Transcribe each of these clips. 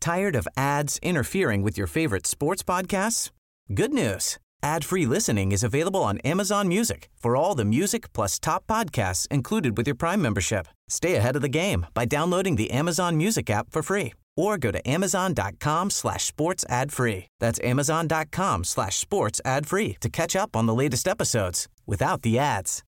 Tired of ads interfering with your favorite sports podcasts? Good news. Ad-free listening is available on Amazon Music for all the music plus top podcasts included with your Prime membership. Stay ahead of the game by downloading the Amazon Music app for free or go to amazon.com/sports ad free. That's amazon.com/sports ad free to catch up on the latest episodes without the ads.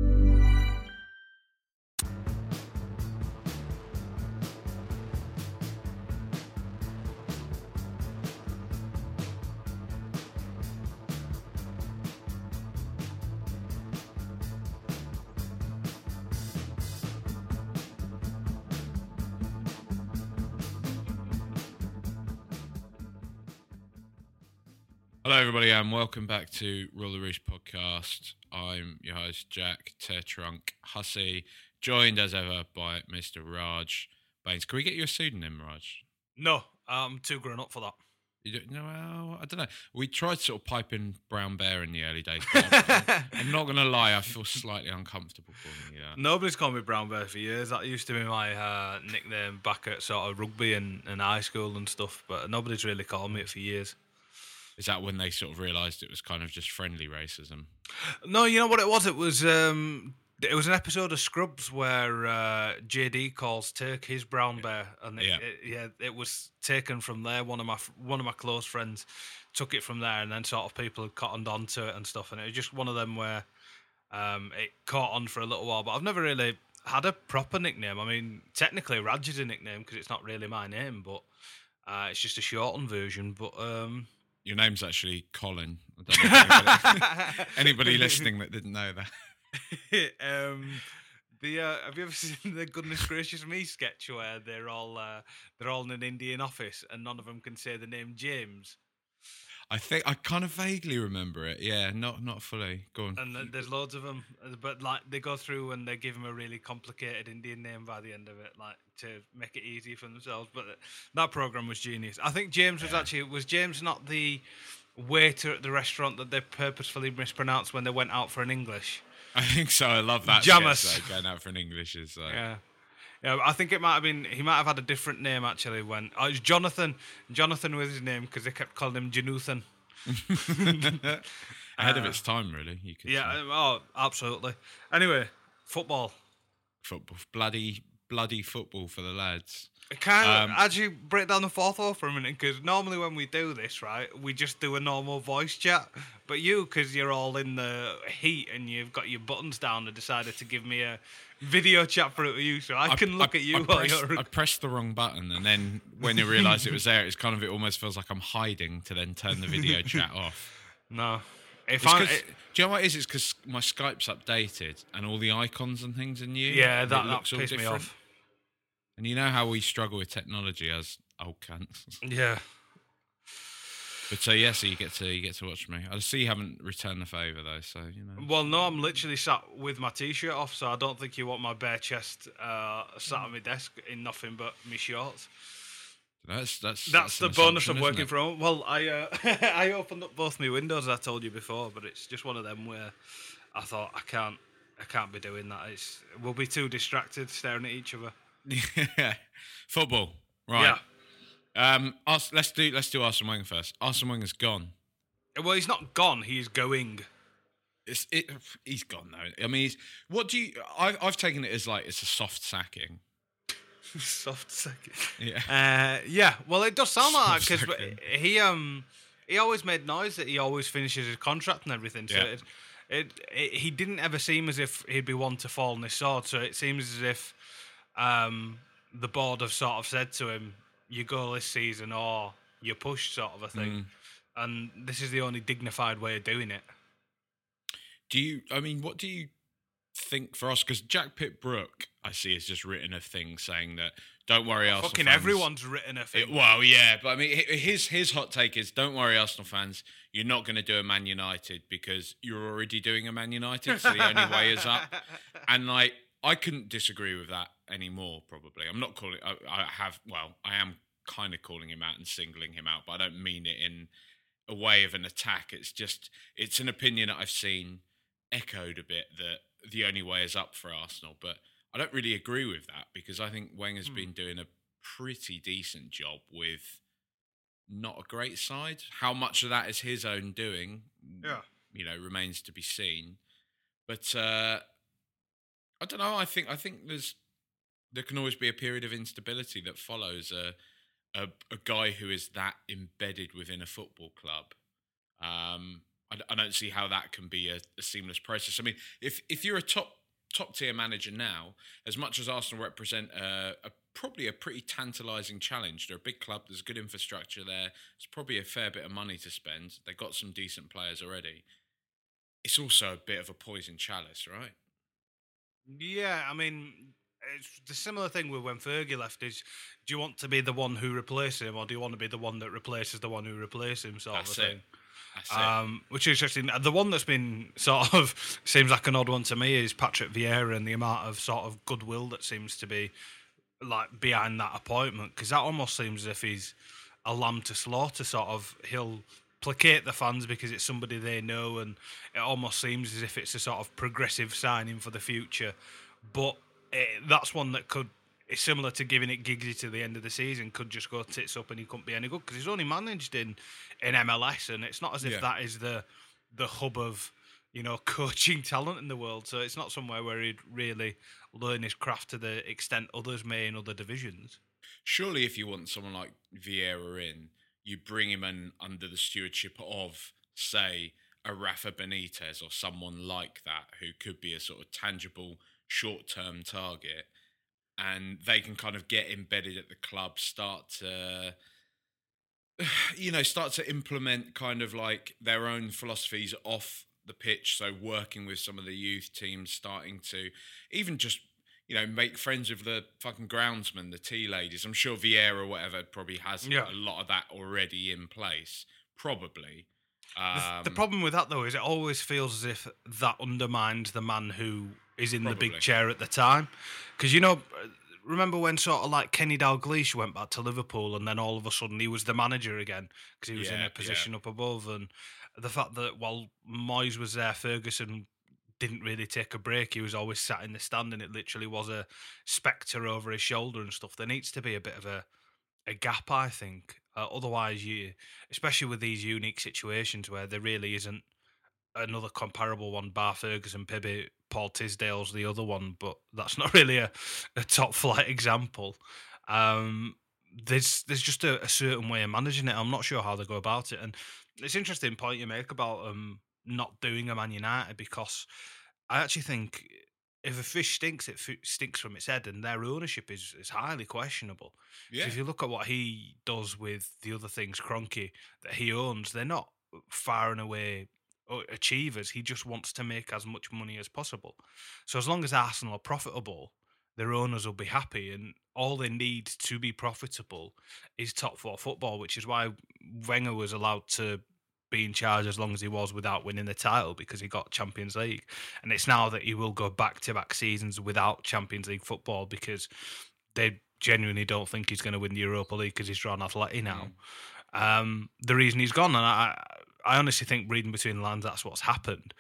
Hello, everybody, and welcome back to Roller Rouge Podcast. I'm your host, Jack Teartrunk Hussey, joined as ever by Mr. Raj Baines. Can we get you a pseudonym, Raj? No, I'm too grown up for that. You don't know? Well, I don't know. We tried to sort of pipe in Brown Bear in the early days. But I'm not going to lie, I feel slightly uncomfortable calling you that. Nobody's called me Brown Bear for years. That used to be my nickname back at sort of rugby and high school and stuff, but nobody's really called me it for years. Is that when they sort of realised it was kind of just friendly racism? No, you know what it was? It was an episode of Scrubs where JD calls Turk his brown bear, and it was taken from there. One of my close friends took it from there, and then sort of people had cottoned onto it and stuff. And it was just one of them where it caught on for a little while. But I've never really had a proper nickname. I mean, technically Raj is a nickname because it's not really my name, but it's just a shortened version. But your name's actually Colin. I don't know if anybody listening that didn't know that. Have you ever seen the Goodness Gracious Me sketch where they're all in an Indian office and none of them can say the name James? I think I kind of vaguely remember it. Yeah, not fully. Go on. And there's loads of them, but like they go through and they give them a really complicated Indian name by the end of it, like to make it easy for themselves. But that program was genius. I think James was James not the waiter at the restaurant that they purposefully mispronounced when they went out for an English? I think so. I love that. Jamus going out for an English is yeah. Yeah, I think it might have been. He might have had a different name actually. It was Jonathan. Jonathan was his name because they kept calling him Januthan. Ahead of its time, really. You could. Yeah. say. Oh, absolutely. Anyway, football. Bloody football for the lads. Can I actually break down the fourth wall for a minute? Because normally when we do this, right, we just do a normal voice chat. But you, because you're all in the heat and you've got your buttons down, and decided to give me a video chat for you, so I can look at you while you're... I pressed the wrong button, and then when you realise it was there, it almost feels like I'm hiding to then turn the video chat off. No. Do you know what it is? It's because my Skype's updated and all the icons and things are new. Yeah, that pissed me off. And you know how we struggle with technology as old cunts. Yeah. But so you get to watch me. I see you haven't returned the favour though, so you know. Well, no, I'm literally sat with my t-shirt off, so I don't think you want my bare chest sat on my desk in nothing but my shorts. That's the bonus of working from home. Well, I I opened up both my windows, as I told you before, but it's just one of them where I thought I can't be doing that. We'll be too distracted staring at each other. Yeah. Football, right? Yeah. Let's do Arsene Wenger first. Arsene Wenger's gone. Well, he's not gone. He's going. He's gone though. I mean, I've taken it as like it's a soft sacking. Soft sacking. Yeah. Yeah. Well, it does sound like that because he always made noise that he always finishes his contract and everything. So yeah. He didn't ever seem as if he'd be one to fall on his sword. So it seems as if the board have sort of said to him, you go this season or you're pushed, sort of a thing. And this is the only dignified way of doing it. What do you think for us? Because Jack Pitt-Brooke, I see, has just written a thing saying that, don't worry, Arsenal fucking fans. Everyone's written a thing. Well, yeah, but I mean, his hot take is, don't worry, Arsenal fans, you're not going to do a Man United because you're already doing a Man United, so the only way is up. And like, I couldn't disagree with that anymore, probably. I'm not calling... I am kind of calling him out and singling him out, but I don't mean it in a way of an attack. It's an opinion that I've seen echoed a bit that the only way is up for Arsenal, but I don't really agree with that because I think Wenger's been doing a pretty decent job with not a great side. How much of that is his own doing, remains to be seen. But I don't know. I think there can always be a period of instability that follows a guy who is that embedded within a football club. I don't see how that can be a seamless process. I mean, if you're a top tier manager now, as much as Arsenal represent probably a pretty tantalising challenge, they're a big club, there's good infrastructure there, there's probably a fair bit of money to spend, they've got some decent players already. It's also a bit of a poison chalice, right? Yeah, I mean, it's the similar thing with when Fergie left is, do you want to be the one who replaces him, or do you want to be the one that replaces the one who replaces him, sort of thing? Which is interesting. The one that's been sort of seems like an odd one to me is Patrick Vieira, and the amount of sort of goodwill that seems to be like behind that appointment, because that almost seems as if he's a lamb to slaughter. Sort of, he'll placate the fans because it's somebody they know, and it almost seems as if it's a sort of progressive signing for the future. But that's one that could. It's similar to giving it Giggsy to the end of the season, could just go tits up and he couldn't be any good because he's only managed in MLS, and it's not as if that is the hub of coaching talent in the world. So it's not somewhere where he'd really learn his craft to the extent others may in other divisions. Surely, if you want someone like Vieira in, you bring him in under the stewardship of, say, a Rafa Benitez or someone like that, who could be a sort of tangible short-term target. And they can kind of get embedded at the club, start to implement kind of like their own philosophies off the pitch. So working with some of the youth teams, starting to even just, make friends with the fucking groundsmen, the tea ladies. I'm sure Vieira or whatever probably has a lot of that already in place, probably. The problem with that, though, is it always feels as if that undermines the man who is in the big chair at the time. Because, remember when sort of like Kenny Dalglish went back to Liverpool and then all of a sudden he was the manager again because he was in a position up above, and the fact that while Moyes was there, Ferguson didn't really take a break. He was always sat in the stand and it literally was a spectre over his shoulder and stuff. There needs to be a bit of a gap, I think. Otherwise, especially with these unique situations where there really isn't another comparable one, bar Ferguson, Pibby, Paul Tisdale's the other one, but that's not really a top flight example. There's just a certain way of managing it. I'm not sure how they go about it, and it's an interesting point you make about not doing a Man United, because I actually think if a fish stinks, it stinks from its head, and their ownership is highly questionable. Yeah. So if you look at what he does with the other things, Kroenke, that he owns, they're not far and away achievers. He just wants to make as much money as possible. So as long as Arsenal are profitable, their owners will be happy, and all they need to be profitable is top four football, which is why Wenger was allowed to be in charge as long as he was without winning the title, because he got Champions League. And it's now that he will go back-to-back seasons without Champions League football because they genuinely don't think he's going to win the Europa League because he's drawn Atleti now. The reason he's gone, and I honestly think, reading between the lines, that's what's happened.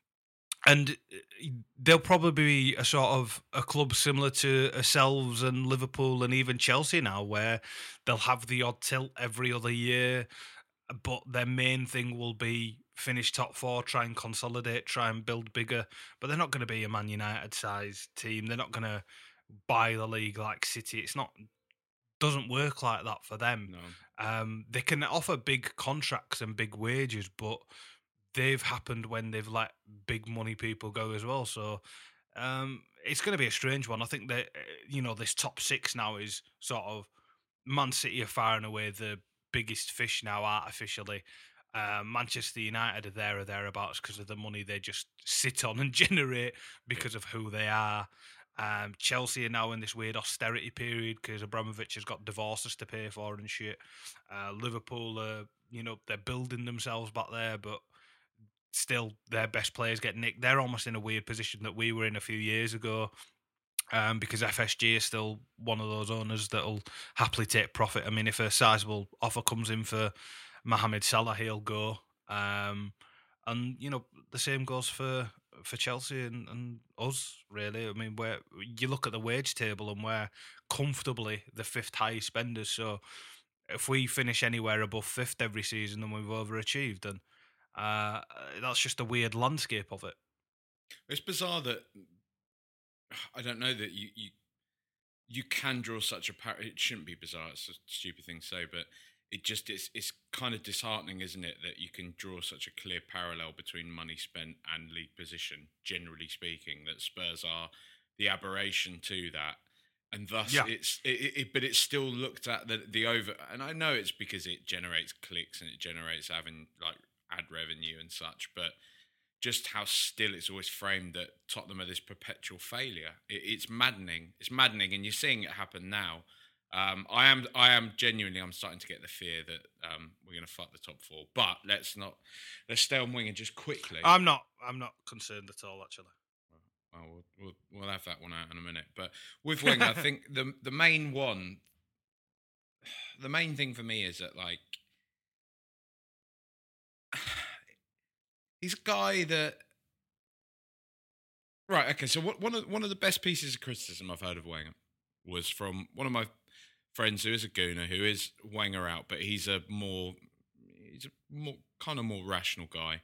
And they'll probably be a sort of a club similar to ourselves and Liverpool and even Chelsea now, where they'll have the odd tilt every other year, but their main thing will be finish top four, try and consolidate, try and build bigger. But they're not going to be a Man United-sized team. They're not going to buy the league like City. Doesn't work like that for them. No. They can offer big contracts and big wages, but they've happened when they've let big money people go as well. So it's going to be a strange one. I think that this top six now is sort of Man City are far and away the biggest fish now artificially. Manchester United are there or thereabouts because of the money they just sit on and generate because of who they are. Chelsea are now in this weird austerity period because Abramovich has got divorces to pay for and shit. Liverpool are, they're building themselves back there, but still their best players get nicked. They're almost in a weird position that we were in a few years ago, because FSG is still one of those owners that'll happily take profit. I mean, if a sizable offer comes in for Mohamed Salah, he'll go. And the same goes for for Chelsea and us, really. I mean, where you look at the wage table and we're comfortably the fifth highest spenders. So if we finish anywhere above fifth every season, then we've overachieved. And that's just a weird landscape of it. It's bizarre that I don't know that you can draw such a it shouldn't be bizarre. It's a stupid thing to say, but it's kind of disheartening, isn't it, that you can draw such a clear parallel between money spent and league position. Generally speaking, that Spurs are the aberration to that, and thus but it's still looked at the over. And I know it's because it generates clicks and it generates having like ad revenue and such, but just how still it's always framed that Tottenham are this perpetual failure. It's maddening. It's maddening, and you're seeing it happen now. I am genuinely. I'm starting to get the fear that we're going to fuck the top four. But let's stay on Wenger just quickly. I'm not concerned at all, actually. Well, we'll have that one out in a minute. But with Wenger, I think the main thing for me is that like he's a guy that. Right. Okay. So one of the best pieces of criticism I've heard of Wenger was from one of my friends who is a gooner, who is Wenger out, but he's a more kind of more rational guy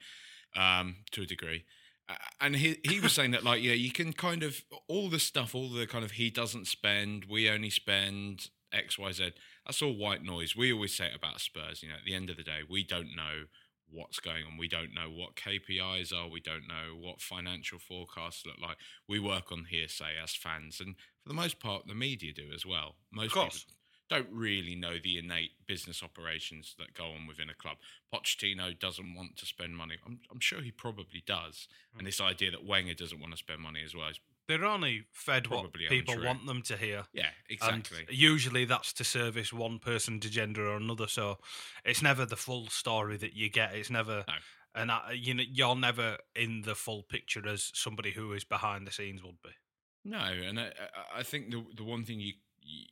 to a degree. And he was saying that, like, yeah, you can kind of all the stuff, all the kind of he doesn't spend, we only spend X, Y, Z. That's all white noise. We always say it about Spurs. You know, at the end of the day, we don't know what's going on. We don't know what KPIs are. We don't know what financial forecasts look like. We work on hearsay as fans, and for the most part, the media do as well. Most people don't really know the innate business operations that go on within a club. Pochettino doesn't want to spend money. I'm sure he probably does. And this idea that Wenger doesn't want to spend money as well is they're only fed what people want them to hear. Yeah, exactly. And usually that's to service one person's agenda or another. So it's never the full story that you get. It's never, and you're never in the full picture as somebody who is behind the scenes would be. No, and I think the one thing you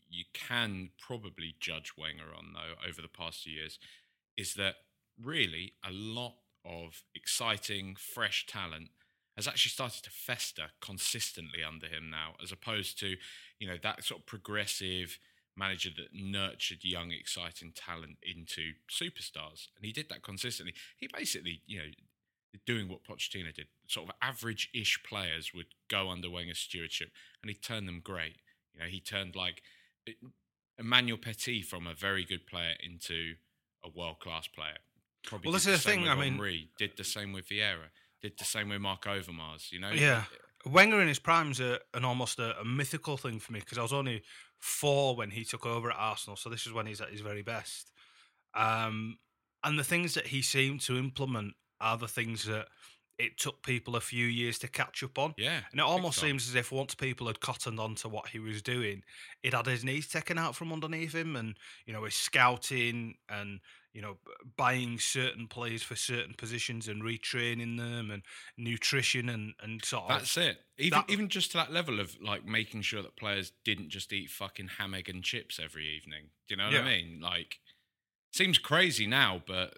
can probably judge Wenger on, though, over the past few years, is that really a lot of exciting, fresh talent has actually started to fester consistently under him now, as opposed to, that sort of progressive manager that nurtured young, exciting talent into superstars. And he did that consistently. He basically, doing what Pochettino did, sort of average-ish players would go under Wenger's stewardship, and he turned them great. He turned like Emmanuel Petit from a very good player into a world-class player. Probably this is the thing. Henry did the same with Vieira. Did the same with Mark Overmars. Yeah, Wenger in his prime's almost a mythical thing for me, because I was only 4 when he took over at Arsenal, so this is when he's at his very best. And the things that he seemed to implement are the things that it took people a few years to catch up on. Yeah. And it almost seems as if once people had cottoned on to what he was doing, it had his knees taken out from underneath him, and, his scouting and, buying certain players for certain positions and retraining them and nutrition and sort of. That's it. Even just to that level of like making sure that players didn't just eat fucking ham, egg and chips every evening. Do you know what I mean? Like, seems crazy now, but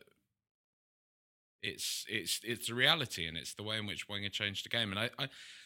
it's the reality, and it's the way in which Wenger changed the game. And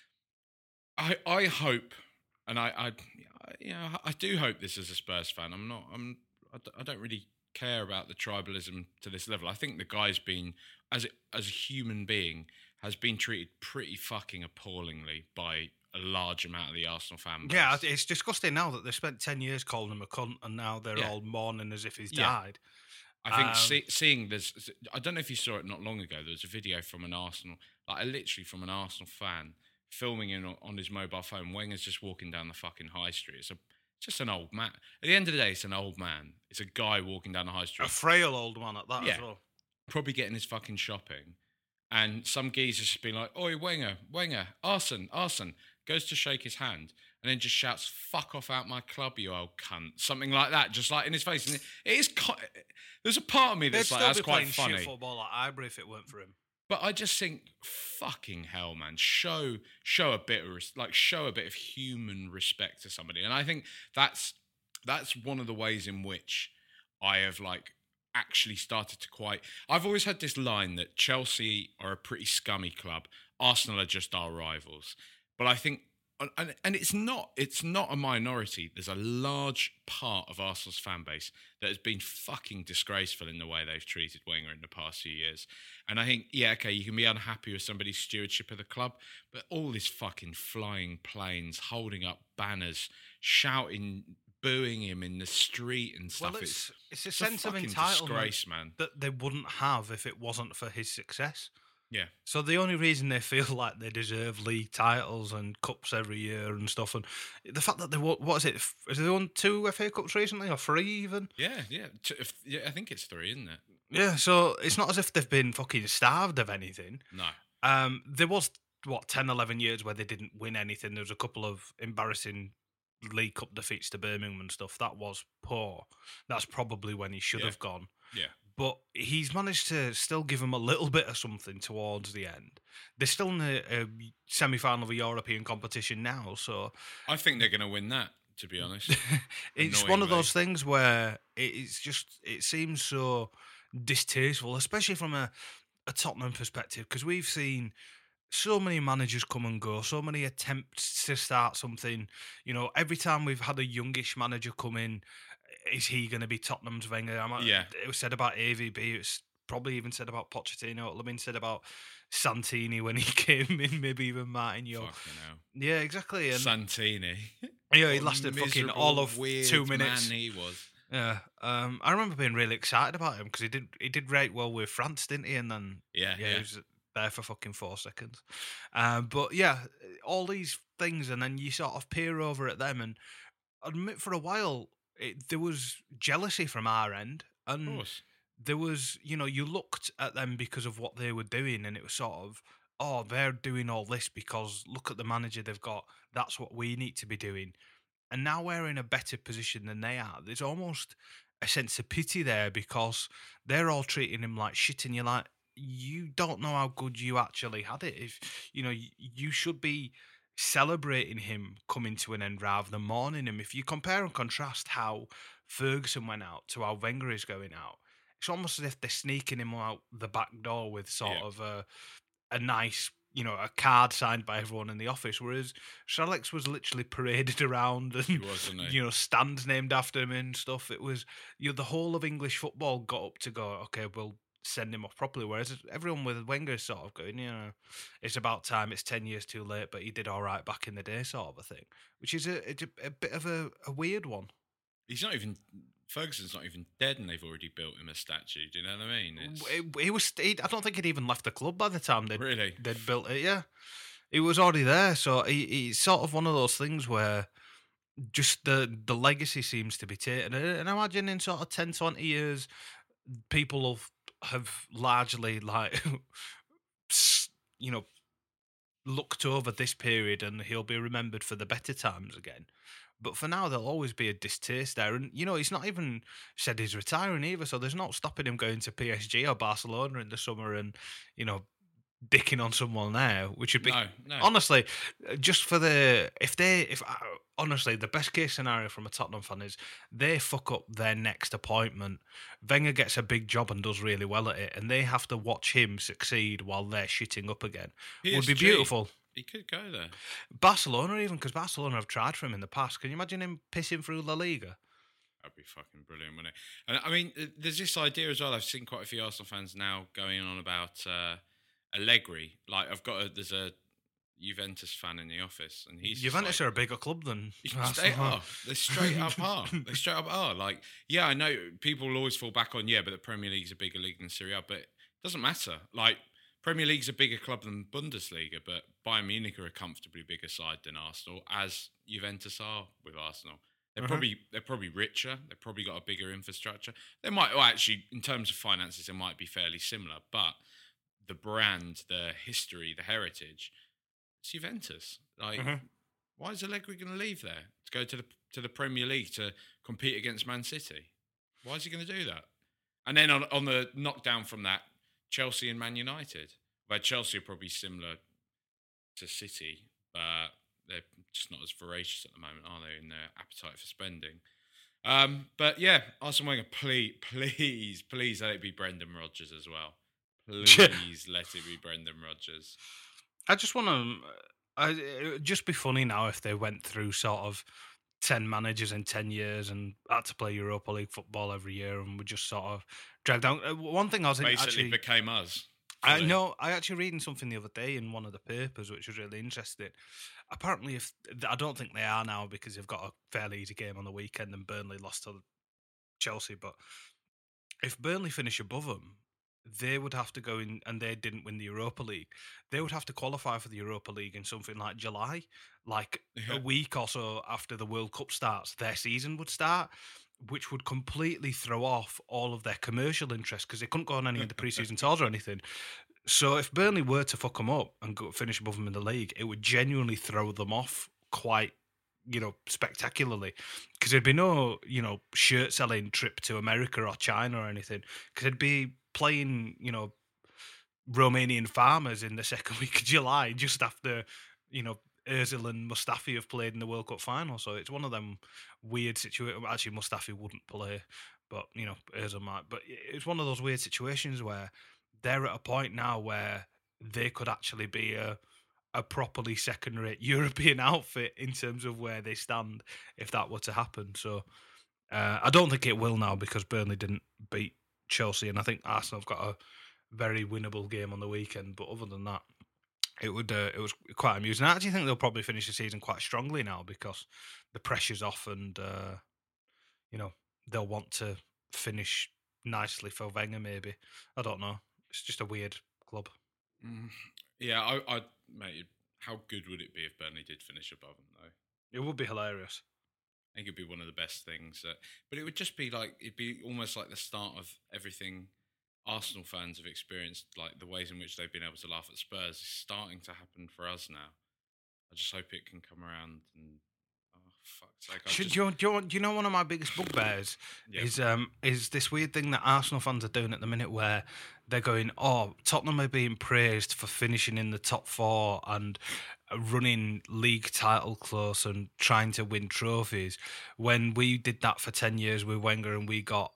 I hope, and I do hope this as a Spurs fan. I don't really care about the tribalism to this level. I think the guy's been, as a human being, has been treated pretty fucking appallingly by a large amount of the Arsenal fan base. Yeah, it's disgusting now that they've spent 10 years calling him a cunt, and now they're all mourning as if he's died. I think seeing this, I don't know if you saw it not long ago. There was a video from an Arsenal, literally from an Arsenal fan, filming him on his mobile phone. Wenger's just walking down the fucking high street. It's just an old man. At the end of the day, it's an old man. It's a guy walking down the high street. A frail old man at that as well. Probably getting his fucking shopping. And some geezer's just been like, "Oi, Wenger, arson." Goes to shake his hand and then just shouts, "Fuck off out my club, you old cunt." Something like that, just like in his face. And it is there's a part of me that's like, that's quite funny. Shit football at Highbury if it weren't for him. But I just think, fucking hell, man, show a bit of human respect to somebody. And I think that's one of the ways in which I have actually started to I've always had this line that Chelsea are a pretty scummy club. Arsenal are just our rivals. But I think, and it's not a minority. There's a large part of Arsenal's fan base that has been fucking disgraceful in the way they've treated Wenger in the past few years. And I think, yeah, okay, you can be unhappy with somebody's stewardship of the club, but all this fucking flying planes, holding up banners, shouting, booing him in the street and stuff. Well, it's a sense of entitlement disgrace, man, that they wouldn't have if it wasn't for his success. Yeah. So the only reason they feel like they deserve league titles and cups every year and stuff, and the fact that they won, what is it? Has they won 2 FA Cups recently, or 3 even? Yeah. I think it's 3, isn't it? Yeah. So it's not as if they've been fucking starved of anything. No. There was 10, 11 years where they didn't win anything. There was a couple of embarrassing League Cup defeats to Birmingham and stuff. That was poor. That's probably when he should have gone. Yeah. But he's managed to still give them a little bit of something towards the end. They're still in the semi-final of a European competition now, so I think they're going to win that, to be honest. It's one of those things where it seems so distasteful, especially from a Tottenham perspective, because we've seen so many managers come and go, so many attempts to start something. You know, every time we've had a youngish manager come in, is he going to be Tottenham's Wenger? It was said about AVB. It's probably even said about Pochettino. It'll have been said about Santini when he came in. Maybe even Martinho. Fucking hell. Yeah, exactly. And Santini. Yeah, he lasted fucking all of 2 minutes. Man he was. Yeah, I remember being really excited about him because he did rate well with France, didn't he? And then he was there for fucking 4 seconds. But yeah, all these things, and then you sort of peer over at them, and admit for a while there was jealousy from our end, and Of course. there was, you looked at them because of what they were doing, and it was sort of, oh, they're doing all this because look at the manager they've got. That's what we need to be doing. And now we're in a better position than they are. There's almost a sense of pity there because they're all treating him like shit, and you're like, you don't know how good you actually had it. If you should be celebrating him coming to an end rather than mourning him. If you compare and contrast how Ferguson went out to how Wenger is going out, it's almost as if they're sneaking him out the back door with sort of a nice, a card signed by everyone in the office, whereas Sir Alex was literally paraded around and, He was, wasn't he? Stands named after him and stuff. It was, the whole of English football got up to go, okay, we'll send him off properly, whereas everyone with Wenger is sort of going, it's about time, it's 10 years too late, but he did all right back in the day sort of a thing, which is a bit of a weird one. Ferguson's not even dead, and they've already built him a statue. Do you know what I mean? I don't think he'd even left the club by the time they'd built it. Yeah, he was already there. So he's sort of one of those things where just the legacy seems to be taken. And I imagine in sort of 10, 20 years, people have largely looked over this period, and he'll be remembered for the better times again. But for now, there'll always be a distaste there. And, he's not even said he's retiring either, so there's not stopping him going to PSG or Barcelona in the summer and, dicking on someone there, which would be... No. Honestly, just for honestly, the best case scenario from a Tottenham fan is they fuck up their next appointment. Wenger gets a big job and does really well at it, and they have to watch him succeed while they're shitting up again. PSG. Would be beautiful. He could go there. Barcelona even, because Barcelona have tried for him in the past. Can you imagine him pissing through La Liga? That'd be fucking brilliant, wouldn't it? And I mean, there's this idea as well. I've seen quite a few Arsenal fans now going on about Allegri. Like, there's a Juventus fan in the office, and he's Juventus are a bigger club than Arsenal. They straight up are. They straight up are. Like, yeah, I know people will always fall back on, but the Premier League's a bigger league than Serie A, but it doesn't matter. Like, Premier League's a bigger club than Bundesliga, but Bayern Munich are a comfortably bigger side than Arsenal, as Juventus are with Arsenal. They're probably richer. They've probably got a bigger infrastructure. They might, actually, in terms of finances, they might be fairly similar. But the brand, the history, the heritage, it's Juventus. Like, why is Allegri going to leave there to go to the Premier League to compete against Man City? Why is he going to do that? And then on the knockdown from that, Chelsea and Man United, where Chelsea are probably similar to City, but they're just not as voracious at the moment, are they, in their appetite for spending? But yeah, Arsene Wenger, please let it be Brendan Rodgers as well. Please let it be Brendan Rodgers. I just want to. It'd just be funny now if they went through sort of 10 managers in 10 years and had to play Europa League football every year and were just sort of dragged down. One thing I was Basically actually. became us. I know. I actually reading something the other day in one of the papers, which was really interesting. Apparently, if I don't think they are now because they've got a fairly easy game on the weekend and Burnley lost to Chelsea. But if Burnley finish above them, they would have to go in, and they didn't win the Europa League. They would have to qualify for the Europa League in something like July, like a week or so after the World Cup starts. Their season would start, which would completely throw off all of their commercial interest because they couldn't go on any of the preseason tours or anything. So if Burnley were to fuck them up and finish above them in the league, it would genuinely throw them off quite, spectacularly, because there'd be no, shirt selling trip to America or China or anything, because they'd be playing, Romanian farmers in the second week of July just after, Özil and Mustafi have played in the World Cup final. So it's one of them weird situations. Actually, Mustafi wouldn't play, but, Özil might. But it's one of those weird situations where they're at a point now where they could actually be a properly second-rate European outfit in terms of where they stand if that were to happen. So I don't think it will now because Burnley didn't beat Chelsea, and I think Arsenal have got a very winnable game on the weekend. But other than that, it was quite amusing. I actually think they'll probably finish the season quite strongly now because the pressure's off, and they'll want to finish nicely for Wenger. Maybe, I don't know. It's just a weird club. Yeah, mate. How good would it be if Burnley did finish above them, though? It would be hilarious. I think it'd be one of the best things. But it would just be like, it'd be almost like the start of everything Arsenal fans have experienced, like the ways in which they've been able to laugh at Spurs is starting to happen for us now. I just hope it can come around and, oh, fuck's sake. Do you know one of my biggest bugbears is this weird thing that Arsenal fans are doing at the minute where they're going, oh, Tottenham are being praised for finishing in the top four and running league title close and trying to win trophies, when we did that for 10 years with Wenger and we got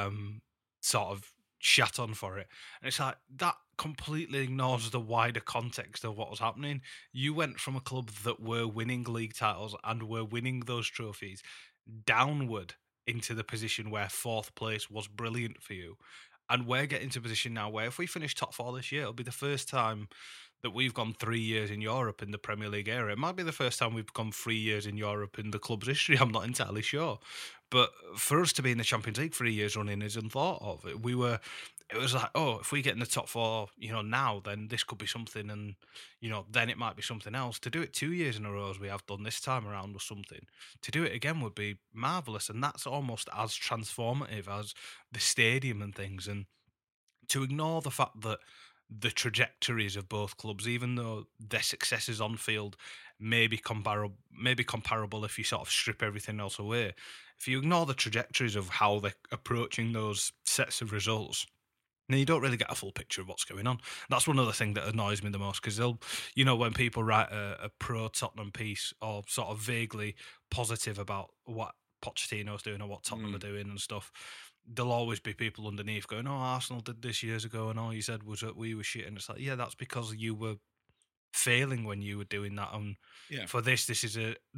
sort of shat on for it. And it's like, that completely ignores the wider context of what was happening. You went from a club that were winning league titles and were winning those trophies downward into the position where fourth place was brilliant for you. And we're getting to a position now where if we finish top four this year, it'll be the first time that we've gone 3 years in Europe in the Premier League era. It might be the first time we've gone 3 years in Europe in the club's history. I'm not entirely sure. But for us to be in the Champions League 3 years running is unthought of. It was like, oh, if we get in the top four, now, then this could be something, and, then it might be something else. To do it 2 years in a row as we have done this time around was something. To do it again would be marvellous, and that's almost as transformative as the stadium and things. And to ignore the fact that the trajectories of both clubs, even though their successes on field may be comparable if you sort of strip everything else away, if you ignore the trajectories of how they're approaching those sets of results, then you don't really get a full picture of what's going on. That's one other thing that annoys me the most, because they'll, when people write a pro Tottenham piece or sort of vaguely positive about what Pochettino's doing or what Tottenham are doing and stuff, there'll always be people underneath going, oh, Arsenal did this years ago and all you said was that we were shit. And it's like, yeah, that's because you were failing when you were doing that. And for this is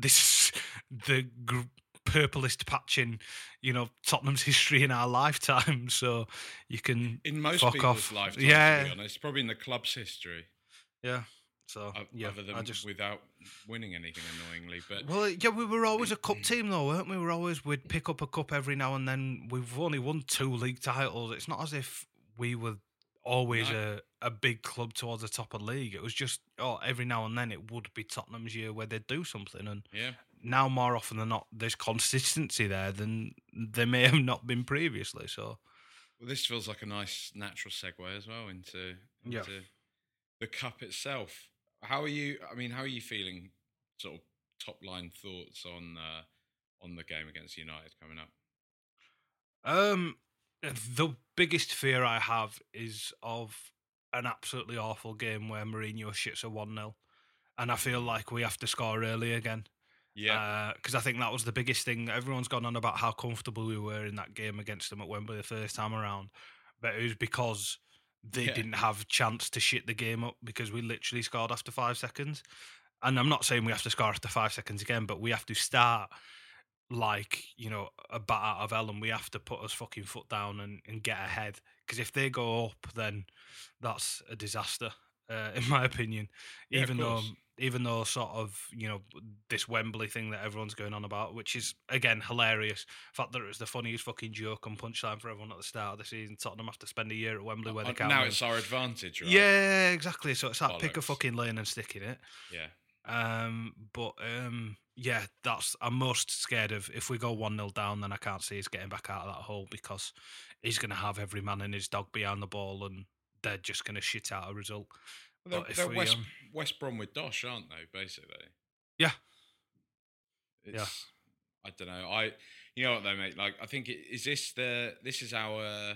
the purplest patch in, Tottenham's history in our lifetime. So you can in most fuck people's off. lifetime, to be honest, probably in the club's history. Yeah. So other than without winning anything, annoyingly, but we were always a cup team, though, weren't we? We'd pick up a cup every now and then. We've only won 2 league titles. It's not as if we were always a big club towards the top of the league. It was just every now and then it would be Tottenham's year where they'd do something, and now more often than not, there's consistency there than there may have not been previously. So, well, this feels like a nice natural segue as well into the cup itself. How are you? I mean, how are you feeling? Sort of top line thoughts on the game against United coming up. The biggest fear I have is of an absolutely awful game where Mourinho shits a 1-0, and I feel like we have to score early again. Yeah, because I think that was the biggest thing. Everyone's gone on about how comfortable we were in that game against them at Wembley the first time around, but it was because they didn't have chance to shit the game up because we literally scored after 5 seconds. And I'm not saying we have to score after 5 seconds again, but we have to start like, a bat out of hell, and we have to put us fucking foot down and get ahead. Because if they go up, then that's a disaster, in my opinion. Yeah, Even though sort of, this Wembley thing that everyone's going on about, which is, again, hilarious. The fact that it was the funniest fucking joke and punchline for everyone at the start of the season. Tottenham have to spend a year at Wembley where they can't now win. it's our advantage, right? Yeah, exactly. So it's like pick a Bollocks. fucking lane and stick in it. Yeah. Yeah, I'm most scared of if we go 1-0 down, then I can't see us getting back out of that hole because he's going to have every man and his dog behind the ball and they're just going to shit out a result. Well, they're West Brom with Dosh, aren't they, basically? Yeah. I don't know. You know what though, mate? Like, I think this is our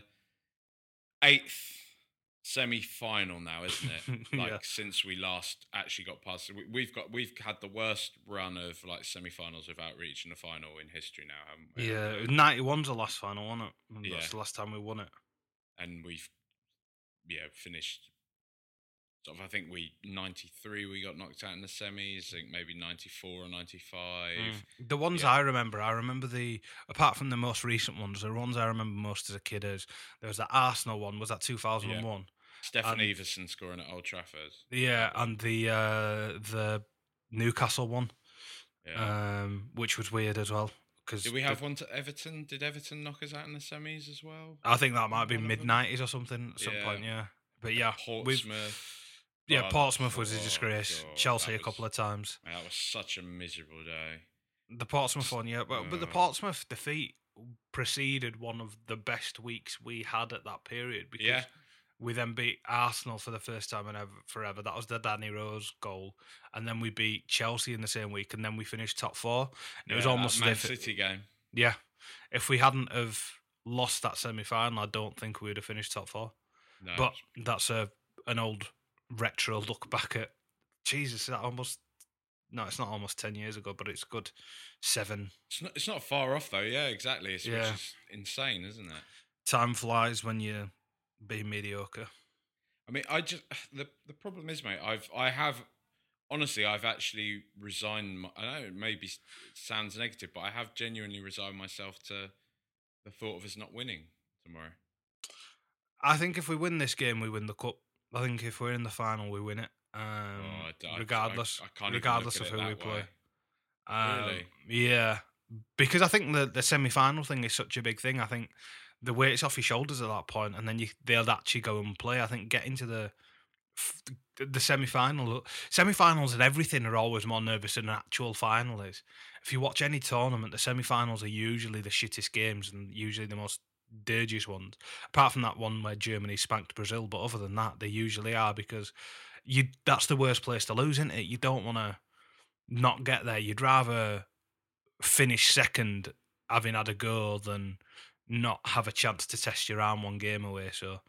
8th semi-final now, isn't it? Like since we last actually got past, we've had the worst run of like semi-finals without reaching the final in history now, haven't we? Yeah, 91's the last final, wasn't it? And that's the last time we won it. And we've finished. Sort of, I think 93 we got knocked out in the semis. I think maybe 94 or 95. The ones I remember apart from the most recent ones, the ones I remember most as a kid is there was that Arsenal one. Was that 2001? Yeah. Stefan Everson scoring at Old Trafford. Yeah, and the Newcastle one, which was weird as well. Did we have one to Everton? Did Everton knock us out in the semis as well? I think that might be mid-90s or something at some point, yeah. But yeah, Portsmouth. Portsmouth was a disgrace. God, Chelsea a couple of times. Man, that was such a miserable day. The Portsmouth one, yeah. But the Portsmouth defeat preceded one of the best weeks we had at that period because we then beat Arsenal for the first time in forever. That was the Danny Rose goal. And then we beat Chelsea in the same week, and then we finished top 4. And it was almost Man City game. Yeah. If we hadn't have lost that semi-final, I don't think we would have finished top 4. No. But that's an old retro look back at Jesus. That it's not almost 10 years ago, but it's good 7. It's not far off though. Yeah, exactly. Which is insane, isn't it? Time flies when you're being mediocre. I mean, the problem is, mate. I've actually resigned. I know it maybe sounds negative, but I have genuinely resigned myself to the thought of us not winning tomorrow. I think if we win this game, we win the cup. I think if we're in the final, we win it. Regardless of who we play. Really? Yeah. Because I think the semi-final thing is such a big thing. I think the weight's off your shoulders at that point, and then they'll actually go and play. I think getting to the semi-finals and everything are always more nervous than an actual final is. If you watch any tournament, the semi-finals are usually the shittest games and usually the most dirgiest ones, apart from that one where Germany spanked Brazil. But other than that, they usually are because that's the worst place to lose, isn't it? You don't want to not get there. You'd rather finish second having had a go than not have a chance to test your arm one game away. So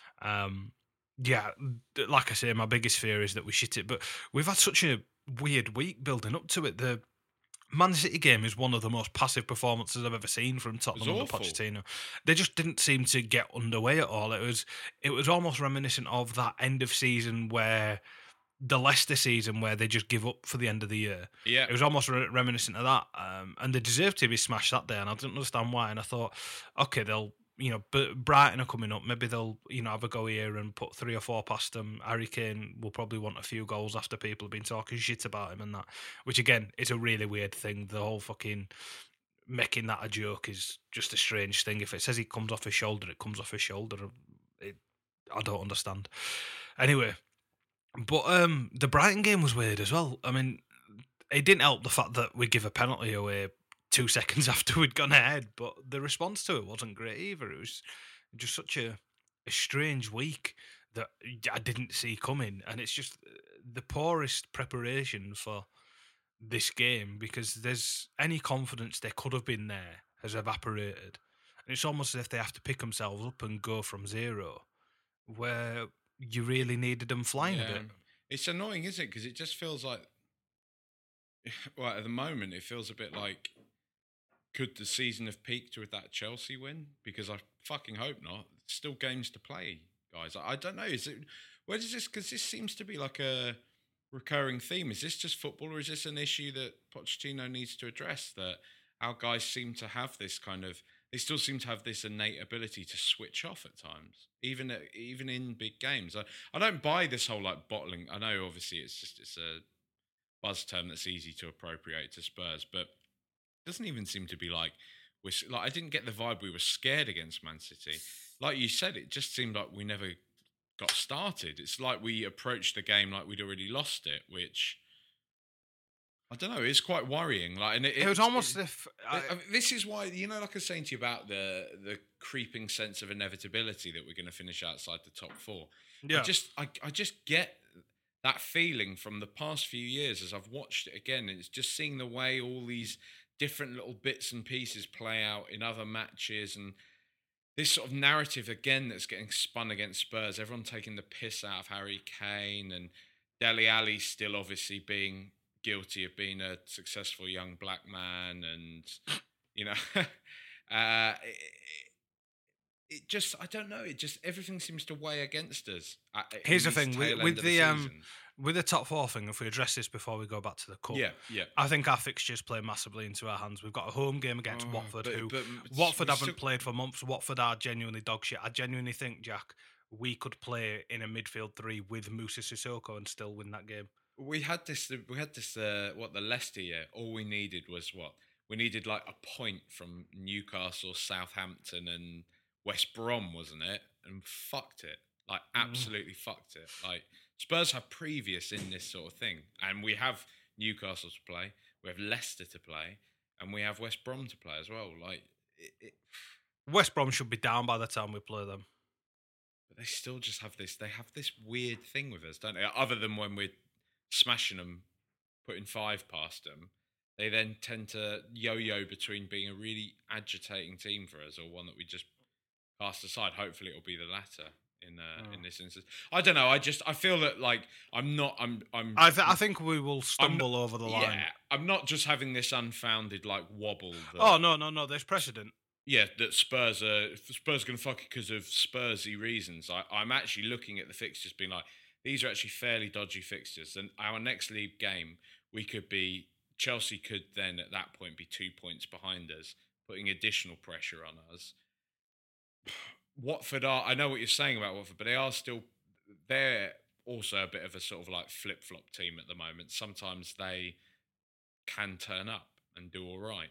like I say, my biggest fear is that we shit it, but we've had such a weird week building up to it. The Man City game is one of the most passive performances I've ever seen from Tottenham under Pochettino. They just didn't seem to get underway at all. It was almost reminiscent of that end of season where the Leicester season where they just give up for the end of the year. Yeah, it was almost reminiscent of that. And they deserved to be smashed that day, and I didn't understand why. And I thought, okay, they'll. But Brighton are coming up. Maybe they'll, have a go here and put 3 or 4 past them. Harry Kane will probably want a few goals after people have been talking shit about him and that. Which, again, is a really weird thing. The whole fucking making that a joke is just a strange thing. If it says he comes off his shoulder, it comes off his shoulder. I don't understand. Anyway, but the Brighton game was weird as well. I mean, it didn't help the fact that we give a penalty away 2 seconds after we'd gone ahead, but the response to it wasn't great either. It was just such a strange week that I didn't see coming, and it's just the poorest preparation for this game because there's any confidence there could have been there has evaporated, and it's almost as if they have to pick themselves up and go from zero where you really needed them flying a bit. It's annoying, isn't it? Because it just feels like, well, at the moment, it feels a bit like, could the season have peaked with that Chelsea win? Because I fucking hope not. Still games to play. guys. I don't know. Where does this? Because this seems to be like a recurring theme. Is this just football, or is this an issue that Pochettino needs to address? That our guys seem to have this kind of. They still seem to have this innate ability to switch off at times, even in big games. I don't buy this whole like bottling. I know obviously it's a buzz term that's easy to appropriate to Spurs, but it doesn't even seem to be like I didn't get the vibe we were scared against Man City. Like you said, it just seemed like we never got started. It's like we approached the game like we'd already lost it, which I don't know. It's quite worrying. Like, and it was almost this is why, like I was saying to you about the creeping sense of inevitability that we're going to finish outside the top four. Yeah. I just get that feeling from the past few years as I've watched it again. It's just seeing the way all these different little bits and pieces play out in other matches, and this sort of narrative again that's getting spun against Spurs. Everyone taking the piss out of Harry Kane, and Dele Alli still obviously being guilty of being a successful young black man, and it just, I don't know, it just, everything seems to weigh against us. Here's the thing with the top four thing. If we address this before we go back to the cup, I think our fixtures play massively into our hands. We've got a home game against Watford, Watford haven't played for months. Watford are genuinely dog shit. I genuinely think, Jack, we could play in a midfield three with Moussa Sissoko and still win that game. We had this. The Leicester year. All we needed was we needed like a point from Newcastle, Southampton, and West Brom, wasn't it? And fucked it. Like absolutely fucked it. Like Spurs have previous in this sort of thing, and we have Newcastle to play, we have Leicester to play, and we have West Brom to play as well. Like West Brom should be down by the time we play them, but they still just have this. They have this weird thing with us, don't they? Other than when we're smashing them, putting 5 past them, they then tend to yo-yo between being a really agitating team for us or one that we just cast aside. Hopefully it'll be the latter in this instance. I don't know. I feel that like I think we will stumble over the line. Yeah, I'm not just having this unfounded like wobble. No. There's precedent. Yeah, that Spurs are going to fuck it because of Spursy reasons. I'm actually looking at the fixtures being like, these are actually fairly dodgy fixtures. And our next league game, Chelsea could then at that point be 2 points behind us, putting additional pressure on us. Watford I know what you're saying about Watford, but they're also a bit of a sort of like flip-flop team at the moment. Sometimes they can turn up and do all right,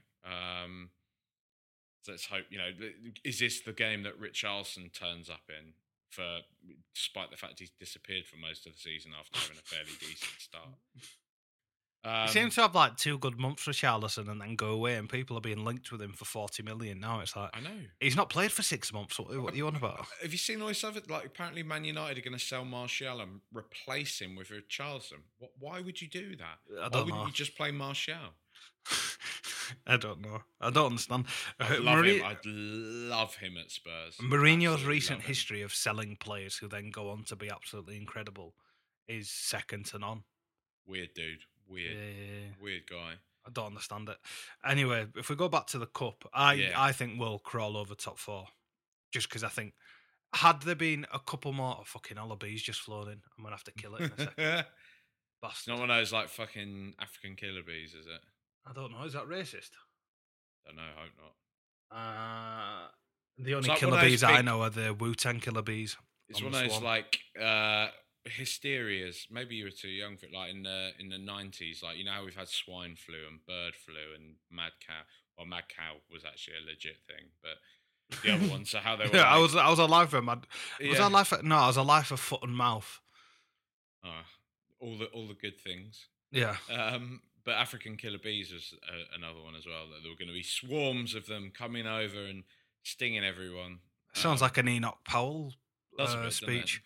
so let's hope, is this the game that Richarlison turns up in, despite the fact he's disappeared for most of the season after having a fairly decent start? He seems to have like 2 good months for Richarlison and then go away, and people are being linked with him for 40 million now. It's like, I know he's not played for 6 months. What are you on about? Have you seen all this other? Like, apparently, Man United are going to sell Martial and replace him with Richarlison. Why would you do that? Why wouldn't you just play Martial? I don't know. I don't understand. I'd love him at Spurs. Mourinho's recent history of selling players who then go on to be absolutely incredible is second to none. Weird dude. Weird guy. I don't understand it. Anyway, if we go back to the cup, I think we'll crawl over top 4. Just because I think, had there been a couple more fucking bees just flown in, I'm going to have to kill it in a second. Bastard. Not one of those like fucking African killer bees, is it? I don't know. Is that racist? Don't know. Hope not. The only killer bees I know are the Wu-Tang killer bees. It's one of those like hysterias. Maybe you were too young for it. Like in the 90s, like how we've had swine flu and bird flu and mad cow. Well, mad cow was actually a legit thing, but the other ones, so how they were. I was alive for mad. Was I alive for? No, I was alive for foot and mouth. All the good things. Yeah. But African killer bees was another one as well. That there were going to be swarms of them coming over and stinging everyone. Sounds like an Enoch Powell speech.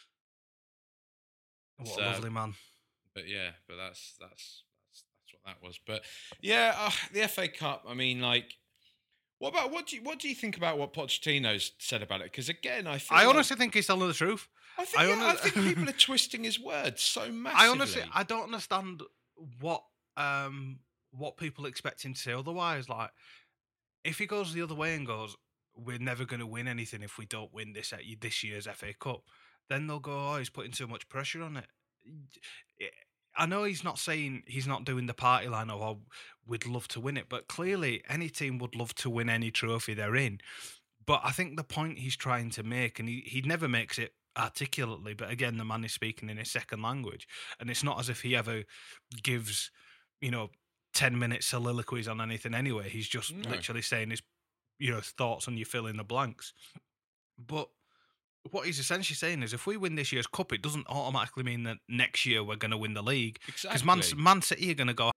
What a lovely man. But that's what that was. But yeah, the FA Cup. I mean, like, what do you think about what Pochettino's said about it? Because again, I honestly think he's telling the truth. I think people are twisting his words so massively. I don't understand what people expect him to say otherwise. Like, if he goes the other way and goes, we're never going to win anything if we don't win this year's FA Cup, then they'll go, oh, he's putting too much pressure on it. I know he's not saying he's not doing the party line of, oh, we'd love to win it, but clearly any team would love to win any trophy they're in. But I think the point he's trying to make, and he never makes it articulately, but again, the man is speaking in his second language, and it's not as if he ever gives, 10-minute soliloquies on anything anyway. He's just literally saying his, thoughts on you fill in the blanks. But what he's essentially saying is, if we win this year's cup, it doesn't automatically mean that next year we're going to win the league. Because Man City are going to go.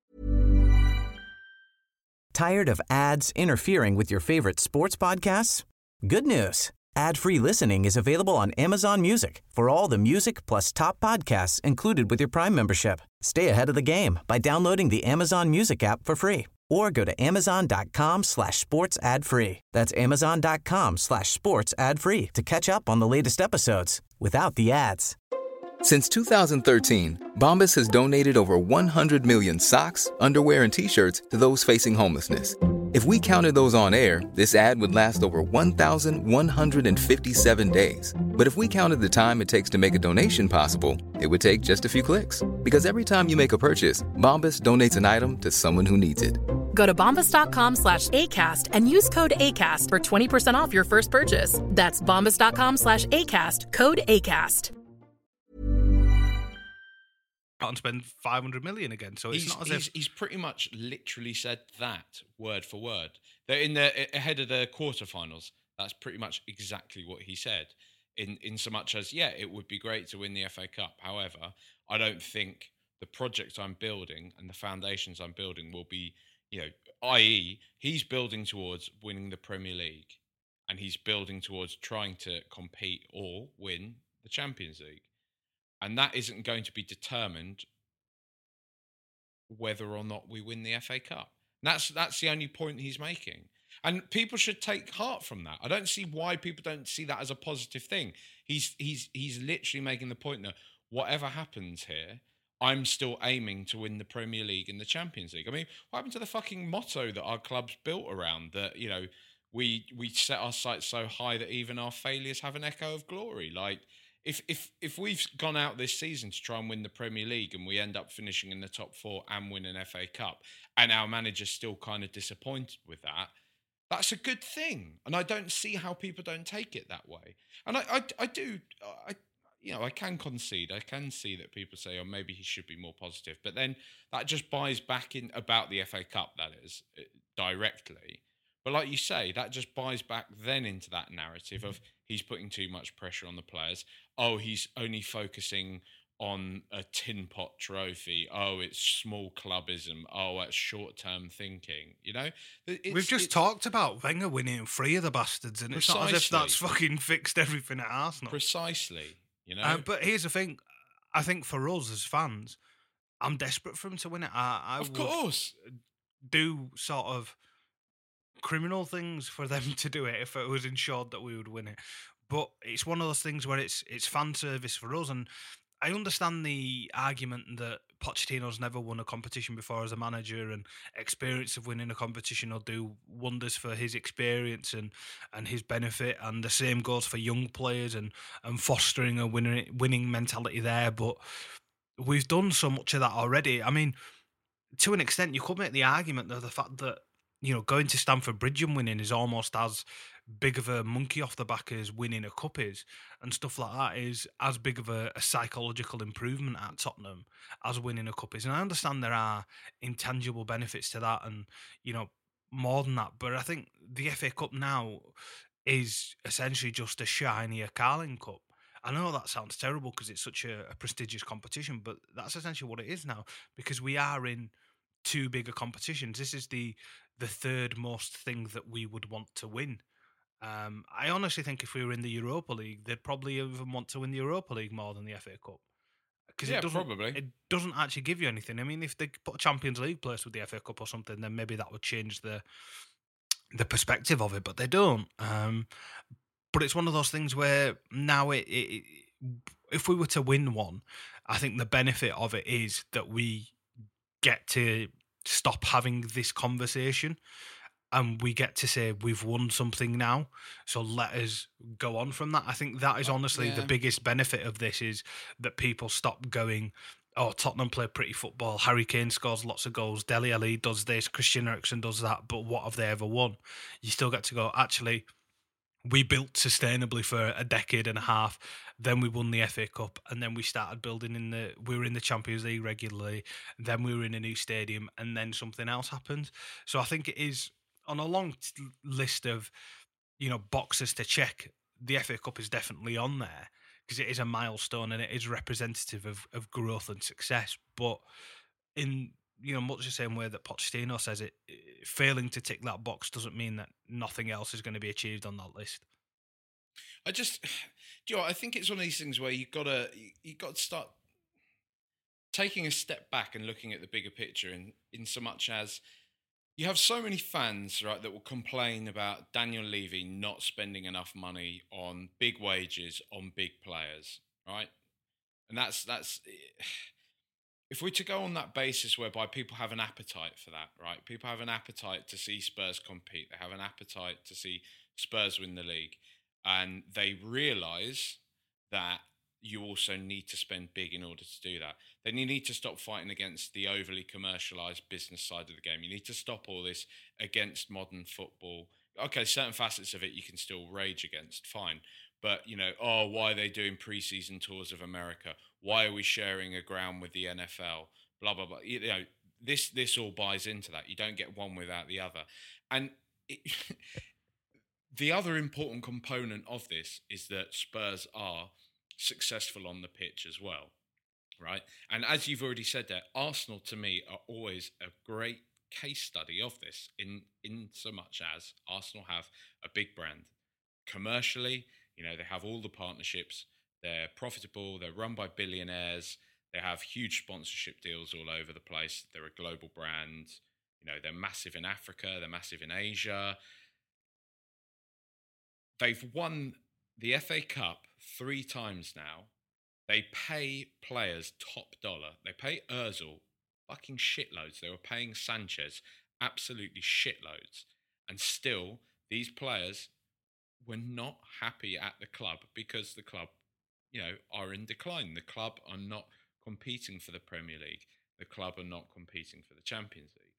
Tired of ads interfering with your favorite sports podcasts? Good news. Ad-free listening is available on Amazon Music for all the music plus top podcasts included with your Prime membership. Stay ahead of the game by downloading the Amazon Music app for free or go to amazon.com/sports ad free. That's amazon.com/sports ad free to catch up on the latest episodes without the ads. Since 2013, Bombas has donated over 100 million socks, underwear, and T-shirts to those facing homelessness. If we counted those on air, this ad would last over 1,157 days. But if we counted the time it takes to make a donation possible, it would take just a few clicks. Because every time you make a purchase, Bombas donates an item to someone who needs it. Go to bombas.com/ACAST and use code ACAST for 20% off your first purchase. That's bombas.com/ACAST, code ACAST. And spend 500 million again. So it's not as if he's pretty much literally said that word for word. They're ahead of the quarterfinals. That's pretty much exactly what he said. In so much as, it would be great to win the FA Cup. However, I don't think the project I'm building and the foundations I'm building will be, i.e., he's building towards winning the Premier League, and he's building towards trying to compete or win the Champions League. And that isn't going to be determined whether or not we win the FA Cup. And that's the only point he's making. And people should take heart from that. I don't see why people don't see that as a positive thing. He's literally making the point that whatever happens here, I'm still aiming to win the Premier League and the Champions League. I mean, what happened to the fucking motto that our club's built around, that, we set our sights so high that even our failures have an echo of glory? Like, If we've gone out this season to try and win the Premier League and we end up finishing in the top 4 and win an FA Cup, and our manager's still kind of disappointed with that, that's a good thing. And I don't see how people don't take it that way. And I can concede. I can see that people say, oh, maybe he should be more positive. But then that just buys back in about the FA Cup, that is, directly. But like you say, that just buys back then into that narrative of he's putting too much pressure on the players. Oh, he's only focusing on a tin pot trophy. Oh, it's small clubism. Oh, it's short-term thinking. We've just talked about Wenger winning 3 of the bastards, and precisely. It's not as if that's fucking fixed everything at Arsenal. Precisely. But here's the thing. I think for us as fans, I'm desperate for him to win it. I of course. do sort of criminal things for them to do it if it was ensured that we would win it. But it's one of those things where it's fan service for us, and I understand the argument that Pochettino's never won a competition before as a manager, and experience of winning a competition will do wonders for his experience and his benefit, and the same goes for young players and fostering a winning mentality there. But we've done so much of that already. I mean, to an extent, you could make the argument that the fact that going to Stamford Bridge and winning is almost as big of a monkey off the back as winning a cup is, and stuff like that is as big of a psychological improvement at Tottenham as winning a cup is. And I understand there are intangible benefits to that and, more than that. But I think the FA Cup now is essentially just a shinier Carling Cup. I know that sounds terrible because it's such a prestigious competition, but that's essentially what it is now, because we are in 2 bigger competitions. This is the third most thing that we would want to win. I honestly think if we were in the Europa League, they'd probably even want to win the Europa League more than the FA Cup. Because it doesn't actually give you anything. I mean, if they put a Champions League place with the FA Cup or something, then maybe that would change the perspective of it, but they don't. But it's one of those things where now if we were to win one, I think the benefit of it is that we get to stop having this conversation. and we get to say we've won something now, so let us go on from that. I think that is honestly the biggest benefit of this, is that people stop going, oh, Tottenham play pretty football, Harry Kane scores lots of goals, Dele Alli does this, Christian Eriksen does that, but what have they ever won? You still get to go, actually, we built sustainably for a decade and a half. Then we won the FA Cup, and then we started building we were in the Champions League regularly. Then we were in a new stadium, and then something else happened. So I think it is on a long list of, boxes to check. The FA Cup is definitely on there because it is a milestone and it is representative of growth and success. But in much the same way that Pochettino says it, failing to tick that box doesn't mean that nothing else is going to be achieved on that list. I think it's one of these things where you got to start taking a step back and looking at the bigger picture, in so much as you have so many fans, right, that will complain about Daniel Levy not spending enough money on big wages on big players, right? And that's if we're to go on that basis whereby people have an appetite for that, right? People have an appetite to see Spurs compete. They have an appetite to see Spurs win the league. And they realise that you also need to spend big in order to do that. Then you need to stop fighting against the overly commercialised business side of the game. You need to stop all this against modern football. Okay, certain facets of it you can still rage against, fine. But, why are they doing pre-season tours of America? Why are we sharing a ground with the NFL? Blah, blah, blah. This all buys into that. You don't get one without the other. And the other important component of this is that Spurs are successful on the pitch as well, right? And as you've already said there, Arsenal to me are always a great case study of this, in so much as Arsenal have a big brand. Commercially, they have all the partnerships, they're profitable, they're run by billionaires, they have huge sponsorship deals all over the place, they're a global brand, they're massive in Africa, they're massive in Asia. They've won the FA Cup 3 times now. They pay players top dollar. They pay Ozil fucking shitloads. They were paying Sanchez absolutely shitloads. And still, these players were not happy at the club because the club, are in decline. The club are not competing for the Premier League. The club are not competing for the Champions League.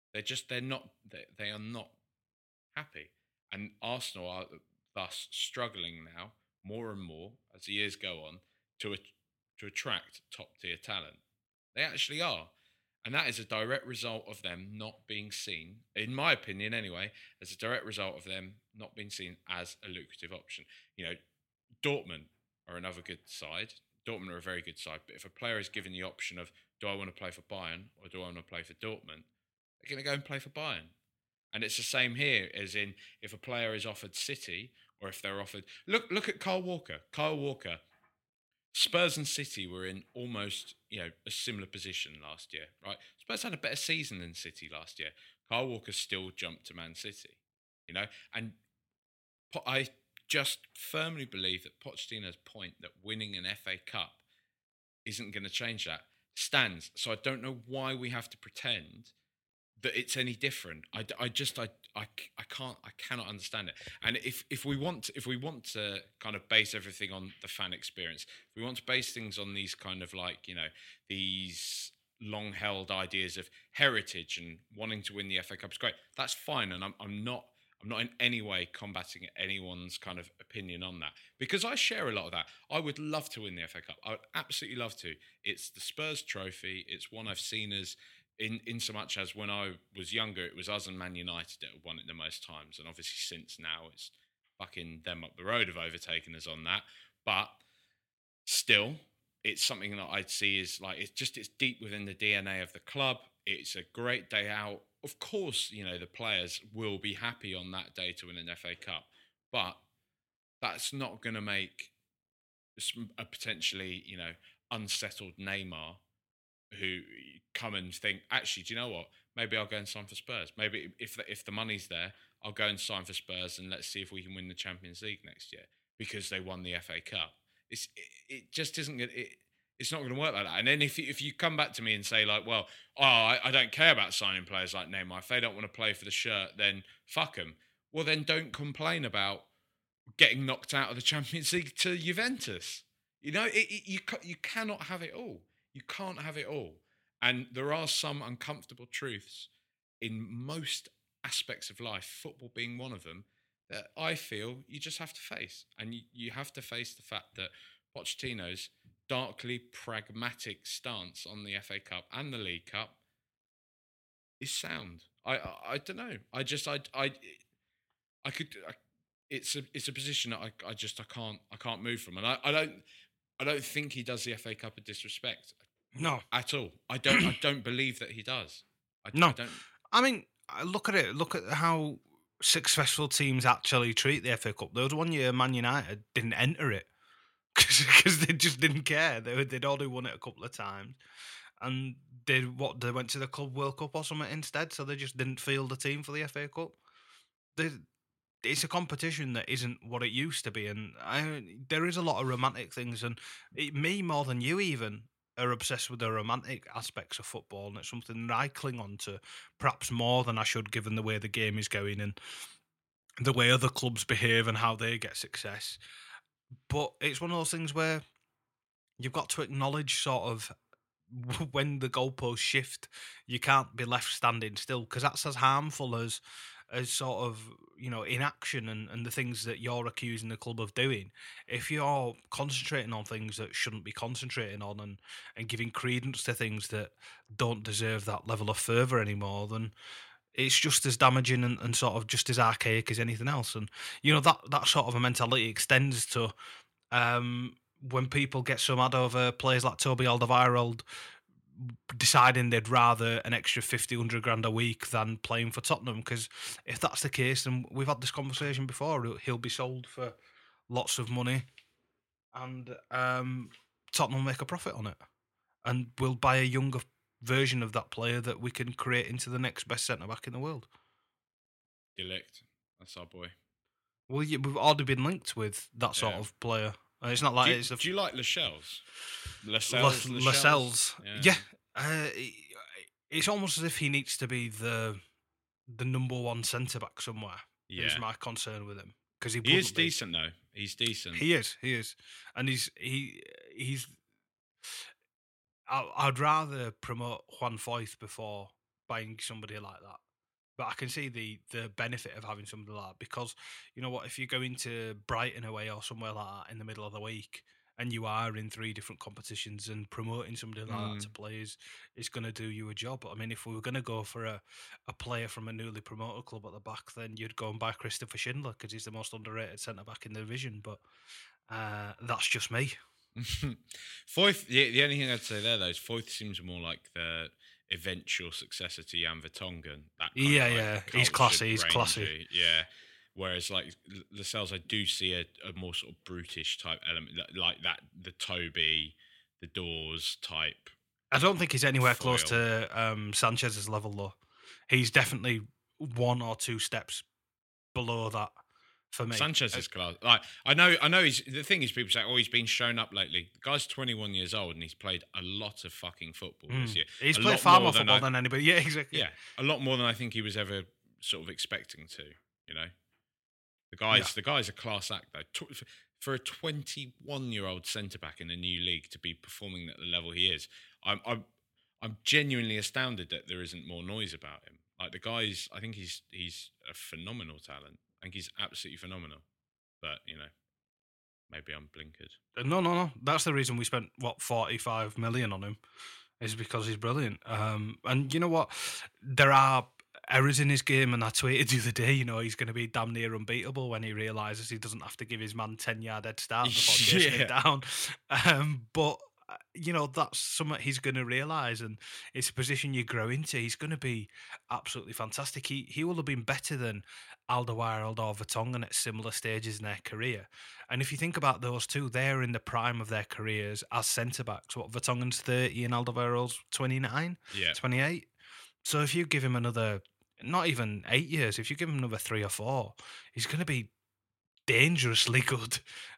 They are not happy. And Arsenal are thus struggling now more and more as the years go on to attract top tier talent. They actually are. And that is a direct result of them not being seen, in my opinion anyway, as a direct result of them not being seen as a lucrative option. Dortmund are another good side. Dortmund are a very good side. But if a player is given the option of, do I want to play for Bayern or do I want to play for Dortmund? They're going to go and play for Bayern. And it's the same here, as in if a player is offered City or if they're offered... Look at Kyle Walker. Kyle Walker... Spurs and City were in almost, a similar position last year, right? Spurs had a better season than City last year. Kyle Walker still jumped to Man City, and I just firmly believe that Pochettino's point that winning an FA Cup isn't going to change that stands. So I don't know why we have to pretend that it's any different. I cannot understand it. And if we want to kind of base everything on the fan experience, if we want to base things on these kind of these long held ideas of heritage and wanting to win the FA Cup, it's great. That's fine, and I'm not in any way combating anyone's kind of opinion on that, because I share a lot of that. I would love to win the FA Cup. I would absolutely love to. It's the Spurs trophy. It's one I've seen as in so much as when I was younger, it was us and Man United that have won it the most times. And obviously since now, it's fucking them up the road have overtaken us on that. But still, it's something that I'd see is it's deep within the DNA of the club. It's a great day out. Of course, the players will be happy on that day to win an FA Cup. But that's not going to make a potentially, unsettled Neymar who come and think, actually, do you know what? Maybe I'll go and sign for Spurs. Maybe if the money's there, I'll go and sign for Spurs and let's see if we can win the Champions League next year because they won the FA Cup. It just isn't good. It's not going to work like that. And then if you come back to me and say like, well, I don't care about signing players like Neymar. If they don't want to play for the shirt, then fuck them. Well, then don't complain about getting knocked out of the Champions League to Juventus. You know, you cannot have it all. You can't have it all. And there are some uncomfortable truths in most aspects of life, football being one of them, that I feel you just have to face. And you have to face the fact that Pochettino's darkly pragmatic stance on the FA Cup and the League Cup is sound. I don't know. It's a position that I can't move from, and I don't think he does the FA Cup a disrespect. No, at all. I don't believe that he does. I don't. I mean, look at it. Look at how successful teams actually treat the FA Cup. There was one year Man United didn't enter it because they just didn't care. They'd already won it a couple of times, and they went to the Club World Cup or something instead. So they just didn't field the team for the FA Cup. It's a competition that isn't what it used to be, and there is a lot of romantic things, and me more than you even are obsessed with the romantic aspects of football, and it's something that I cling on to perhaps more than I should, given the way the game is going and the way other clubs behave and how they get success. But it's one of those things where you've got to acknowledge sort of when the goalposts shift, you can't be left standing still, because that's as harmful as sort of, you know, inaction and the things that you're accusing the club of doing. If you're concentrating on things that shouldn't be concentrating on and giving credence to things that don't deserve that level of fervour anymore, then it's just as damaging and sort of just as archaic as anything else. And, you know, that sort of a mentality extends to when people get so mad over players like Toby Alderweireld deciding they'd rather an extra 50-100 grand a week than playing for Tottenham, because if that's the case, and we've had this conversation before, he'll be sold for lots of money and Tottenham will make a profit on it, and we'll buy a younger version of that player that we can create into the next best centre-back in the world. De Ligt, that's our boy. Well, we've already been linked with that sort of player. It's not like do you like Lascelles? Lascelles? Yeah. It's almost as if he needs to be the number one centre back somewhere. Yeah, is my concern with him, because he is decent though. He's decent. He is, and he's. I'd rather promote Juan Foyth before buying somebody like that. But I can see the benefit of having somebody like that, because, you know what, if you go into Brighton away or somewhere like that in the middle of the week and you are in 3 different competitions, and promoting somebody like that to play is going to do you a job. I mean, if we were going to go for a player from a newly promoted club at the back, then you'd go and buy Christopher Schindler, because he's the most underrated centre-back in the division. But that's just me. Foyth, the only thing I'd say there, though, is Foyth seems more like the eventual successor to Jan Vertonghen. He's classy. Yeah. Whereas like Lascelles, I do see a more sort of brutish type element, like that, the Toby, the Doors type. I don't think he's anywhere close to Sanchez's level, though. He's definitely 1 or 2 steps below that for me. Sanchez is class. Like I know. The thing is, people say, "Oh, he's been shown up lately." The guy's 21 years old and he's played a lot of fucking football this year. He's played far more football than anybody. Yeah, exactly. Yeah, a lot more than I think he was ever sort of expecting to. You know, the guy's a class act though. For a 21-year-old centre back in a new league to be performing at the level he is, I'm genuinely astounded that there isn't more noise about him. Like the guy's, I think he's a phenomenal talent. I think he's absolutely phenomenal. But, you know, maybe I'm blinkered. No. That's the reason we spent, 45 million on him, is because he's brilliant. And you know what? There are errors in his game, and I tweeted the other day, you know, he's going to be damn near unbeatable when he realises he doesn't have to give his man 10-yard head start before chasing him down. But, you know, that's something he's going to realise, and it's a position you grow into. He's going to be absolutely fantastic. He will have been better than Alderweireld or Vertonghen at similar stages in their career. And if you think about those two, they're in the prime of their careers as centre-backs. Vertonghen's 30 and Alderweireld's 29? Yeah. 28? So if you give him another, not even 8 years, if you give him another 3 or 4, he's going to be dangerously good.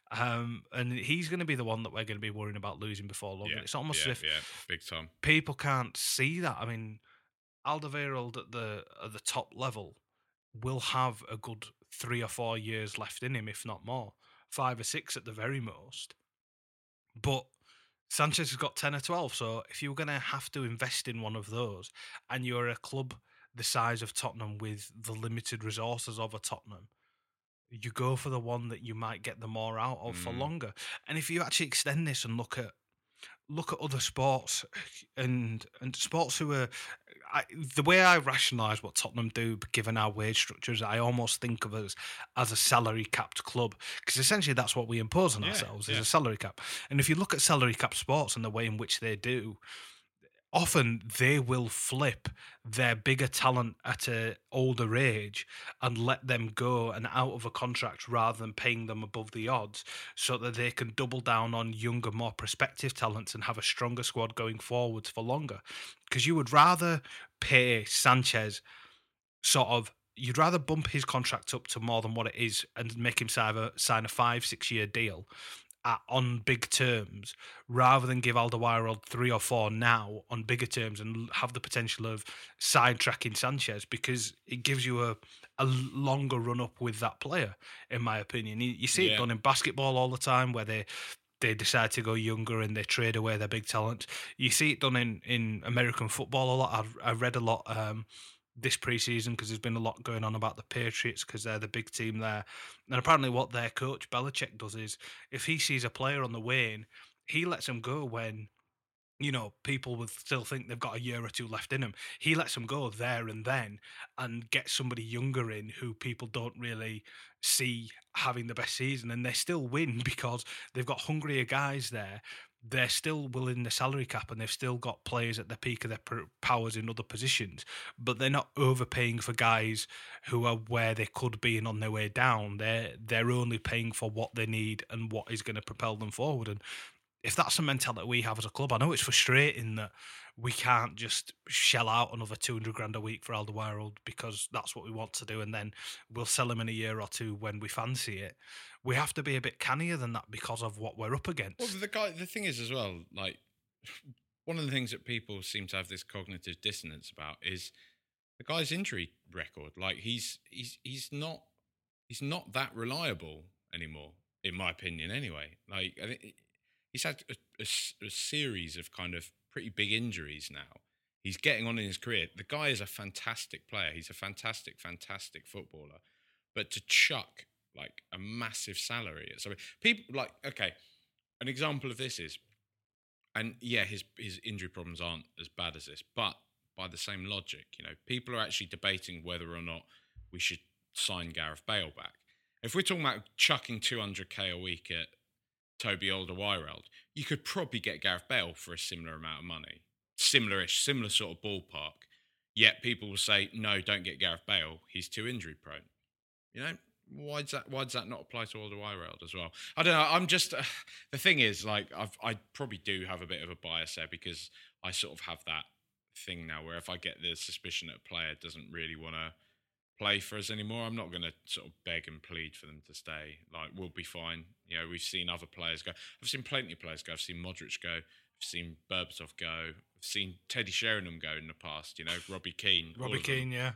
And he's going to be the one that we're going to be worrying about losing before long. It's almost as if big time. People can't see that. I mean, Alderweireld at the top level will have a good 3 or 4 years left in him, if not more, 5 or 6 at the very most. But Sanchez has got 10 or 12, so if you're going to have to invest in one of those, and you're a club the size of Tottenham with the limited resources of a Tottenham, you go for the one that you might get the more out of for longer. And if you actually extend this and look at other sports and sports who are... the way I rationalise what Tottenham do, given our wage structures, I almost think of us as a salary-capped club, because essentially that's what we impose on ourselves, is a salary cap. And if you look at salary-capped sports and the way in which they do, often they will flip their bigger talent at an older age and let them go and out of a contract rather than paying them above the odds, so that they can double down on younger, more prospective talents and have a stronger squad going forwards for longer. Because you would rather pay Sanchez you'd rather bump his contract up to more than what it is and make him sign a 5-6 year deal on big terms, rather than give Alderweireld 3 or 4 now on bigger terms and have the potential of sidetracking Sanchez, because it gives you a longer run up with that player, in my opinion. You see it done in basketball all the time, where they decide to go younger and they trade away their big talent. You see it done in American football a lot. I read a lot this pre-season, because there's been a lot going on about the Patriots, because they're the big team there. And apparently what their coach Belichick does is, if he sees a player on the wane, he lets them go when, people would still think they've got a year or 2 left in them. He lets them go there and then and get somebody younger in who people don't really see having the best season, and they still win because they've got hungrier guys there. They're still within the salary cap, and they've still got players at the peak of their powers in other positions, but they're not overpaying for guys who are where they could be and on their way down. They're only paying for what they need and what is going to propel them forward. And if that's the mentality we have as a club, I know it's frustrating that we can't just shell out another 200 grand a week for Alderweireld because that's what we want to do, and then we'll sell him in a year or 2 when we fancy it. We have to be a bit cannier than that because of what we're up against. Well, the thing is as well, like, one of the things that people seem to have this cognitive dissonance about is the guy's injury record. Like, he's not that reliable anymore, in my opinion. Anyway, like, I think he's had a series of kind of pretty big injuries now. He's getting on in his career. The guy is a fantastic player. He's a fantastic footballer. But to chuck like a massive salary at something, people like, okay, an example of this is, and yeah, his injury problems aren't as bad as this, but by the same logic, people are actually debating whether or not we should sign Gareth Bale back. If we're talking about chucking 200k a week at Toby Alderweireld, you could probably get Gareth Bale for a similar amount of money, similar sort of ballpark. Yet people will say, no, don't get Gareth Bale. He's too injury prone. Why does that not apply to Alderweireld as well? I don't know. I'm just the thing is, like, I probably do have a bit of a bias there, because I sort of have that thing now where if I get the suspicion that a player doesn't really want to play for us anymore, I'm not going to sort of beg and plead for them to stay. Like, we'll be fine. We've seen other players go. I've seen plenty of players go. I've seen Modric go. I've seen Berbatov go. I've seen Teddy Sheringham go in the past. Robbie Keane. Yeah.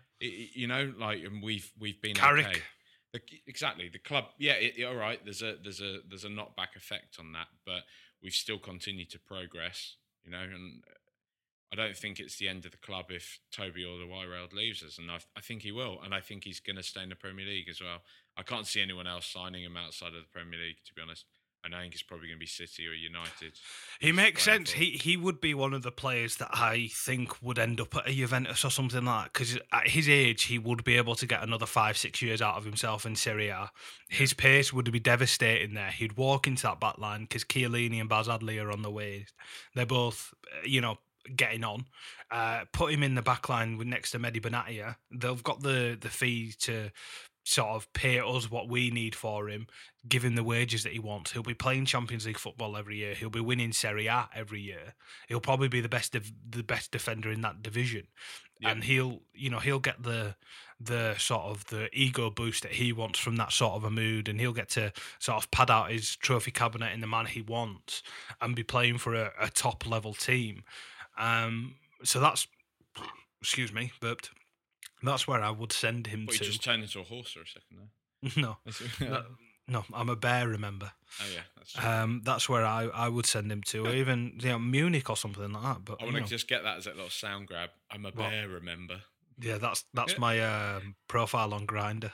And we've been Carrick. Okay. Exactly, the club. Yeah, all right. There's a knockback effect on that, but we've still continued to progress. And I don't think it's the end of the club if Toby Alderweireld leaves us, and I think he will, and I think he's going to stay in the Premier League as well. I can't see anyone else signing him outside of the Premier League, to be honest. And I think it's probably going to be City or United. He makes sense. He would be one of the players that I think would end up at a Juventus or something like that, because at his age, he would be able to get another 5-6 years out of himself in Serie A. His pace would be devastating there. He'd walk into that back line because Chiellini and Baz Adley are on the way. They're both, getting on. Put him in the back line with next to Mehdi Benatia. They've got the fee to sort of pay us what we need for him, give him the wages that he wants. He'll be playing Champions League football every year. He'll be winning Serie A every year. He'll probably be the best defender in that division, and he'll get the the sort of the ego boost that he wants from that sort of a mood, and he'll get to sort of pad out his trophy cabinet in the manner he wants and be playing for a top level team. So that's, excuse me, burped. That's where I would send him But to. you just turned into a horse for a second there. No, I'm a bear. Remember? Oh yeah, that's true. That's where I would send him to, or even Munich or something like that. But I want to just get that as a little sound grab. I'm a bear, remember? Yeah, that's my profile on Grindr.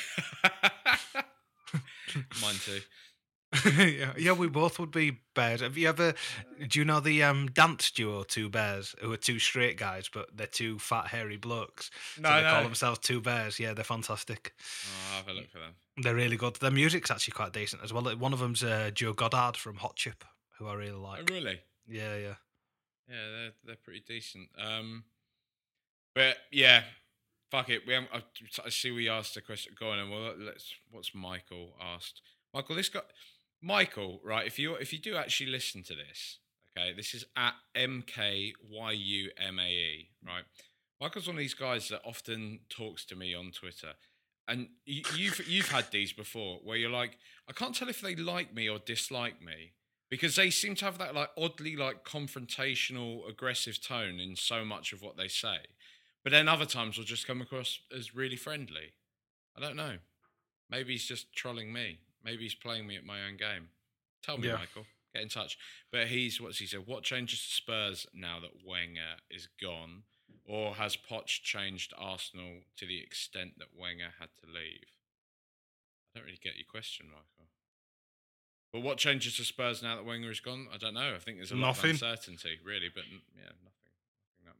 Mine too. yeah, we both would be bears. Have you ever? Do you know the dance duo Two Bears, who are two straight guys, but they're two fat hairy blokes? No, so they call themselves Two Bears. Yeah, they're fantastic. Oh, I'll have a look for them. They're really good. Their music's actually quite decent as well. One of them's Joe Goddard from Hot Chip, who I really like. Oh, really? Yeah. Yeah, they're pretty decent. But yeah, fuck it. I see we asked a question. Go on, and what's Michael asked? Michael, right? If you do actually listen to this, okay, this is at MKYUMAE, right? Michael's one of these guys that often talks to me on Twitter, and you've had these before where you're like, I can't tell if they like me or dislike me because they seem to have that like oddly like confrontational, aggressive tone in so much of what they say, but then other times will just come across as really friendly. I don't know. Maybe he's just trolling me. Maybe he's playing me at my own game. Tell me, Michael. Get in touch. But what's he said? What changes to Spurs now that Wenger is gone? Or has Poch changed Arsenal to the extent that Wenger had to leave? I don't really get your question, Michael. But what changes to Spurs now that Wenger is gone? I don't know. I think there's a lot of uncertainty, really. But yeah, nothing that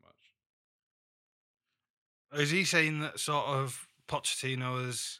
much. Is he saying that sort of Pochettino has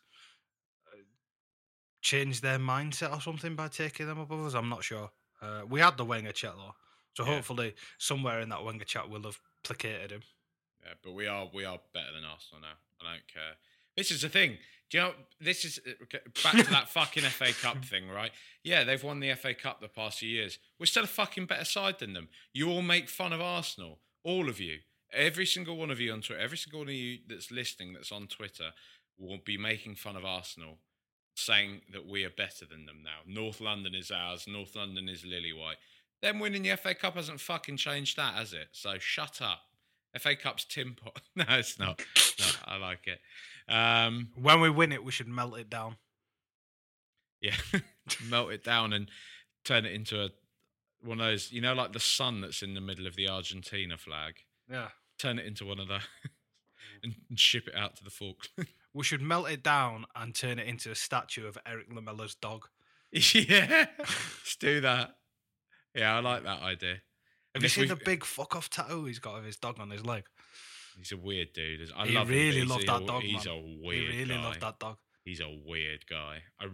changed their mindset or something by taking them above us? I'm not sure. We had the Wenger chat though, so hopefully somewhere in that Wenger chat we'll have placated him. Yeah, but we are better than Arsenal now. I don't care. This is the thing. Do you know? This is back to that fucking FA Cup thing, right? Yeah, they've won the FA Cup the past few years. We're still a fucking better side than them. You all make fun of Arsenal, all of you, every single one of you on Twitter, every single one of you that's listening, that's on Twitter, will be making fun of Arsenal, saying that we are better than them now. North London is ours. North London is lily white. Them winning the FA Cup hasn't fucking changed that, has it? So shut up. FA Cup's tin pot. No, it's not. No, I like it. When we win it, we should melt it down. Yeah, melt it down and turn it into one of those, like the sun that's in the middle of the Argentina flag. Yeah. Turn it into one of those and ship it out to the Falklands. We should melt it down and turn it into a statue of Eric Lamella's dog. Yeah, let's do that. Yeah, I like that idea. Have you seen the big fuck off tattoo he's got of his dog on his leg? He's a weird dude. He really loved that dog. He's a weird guy. He really loved that dog. He's a weird guy. I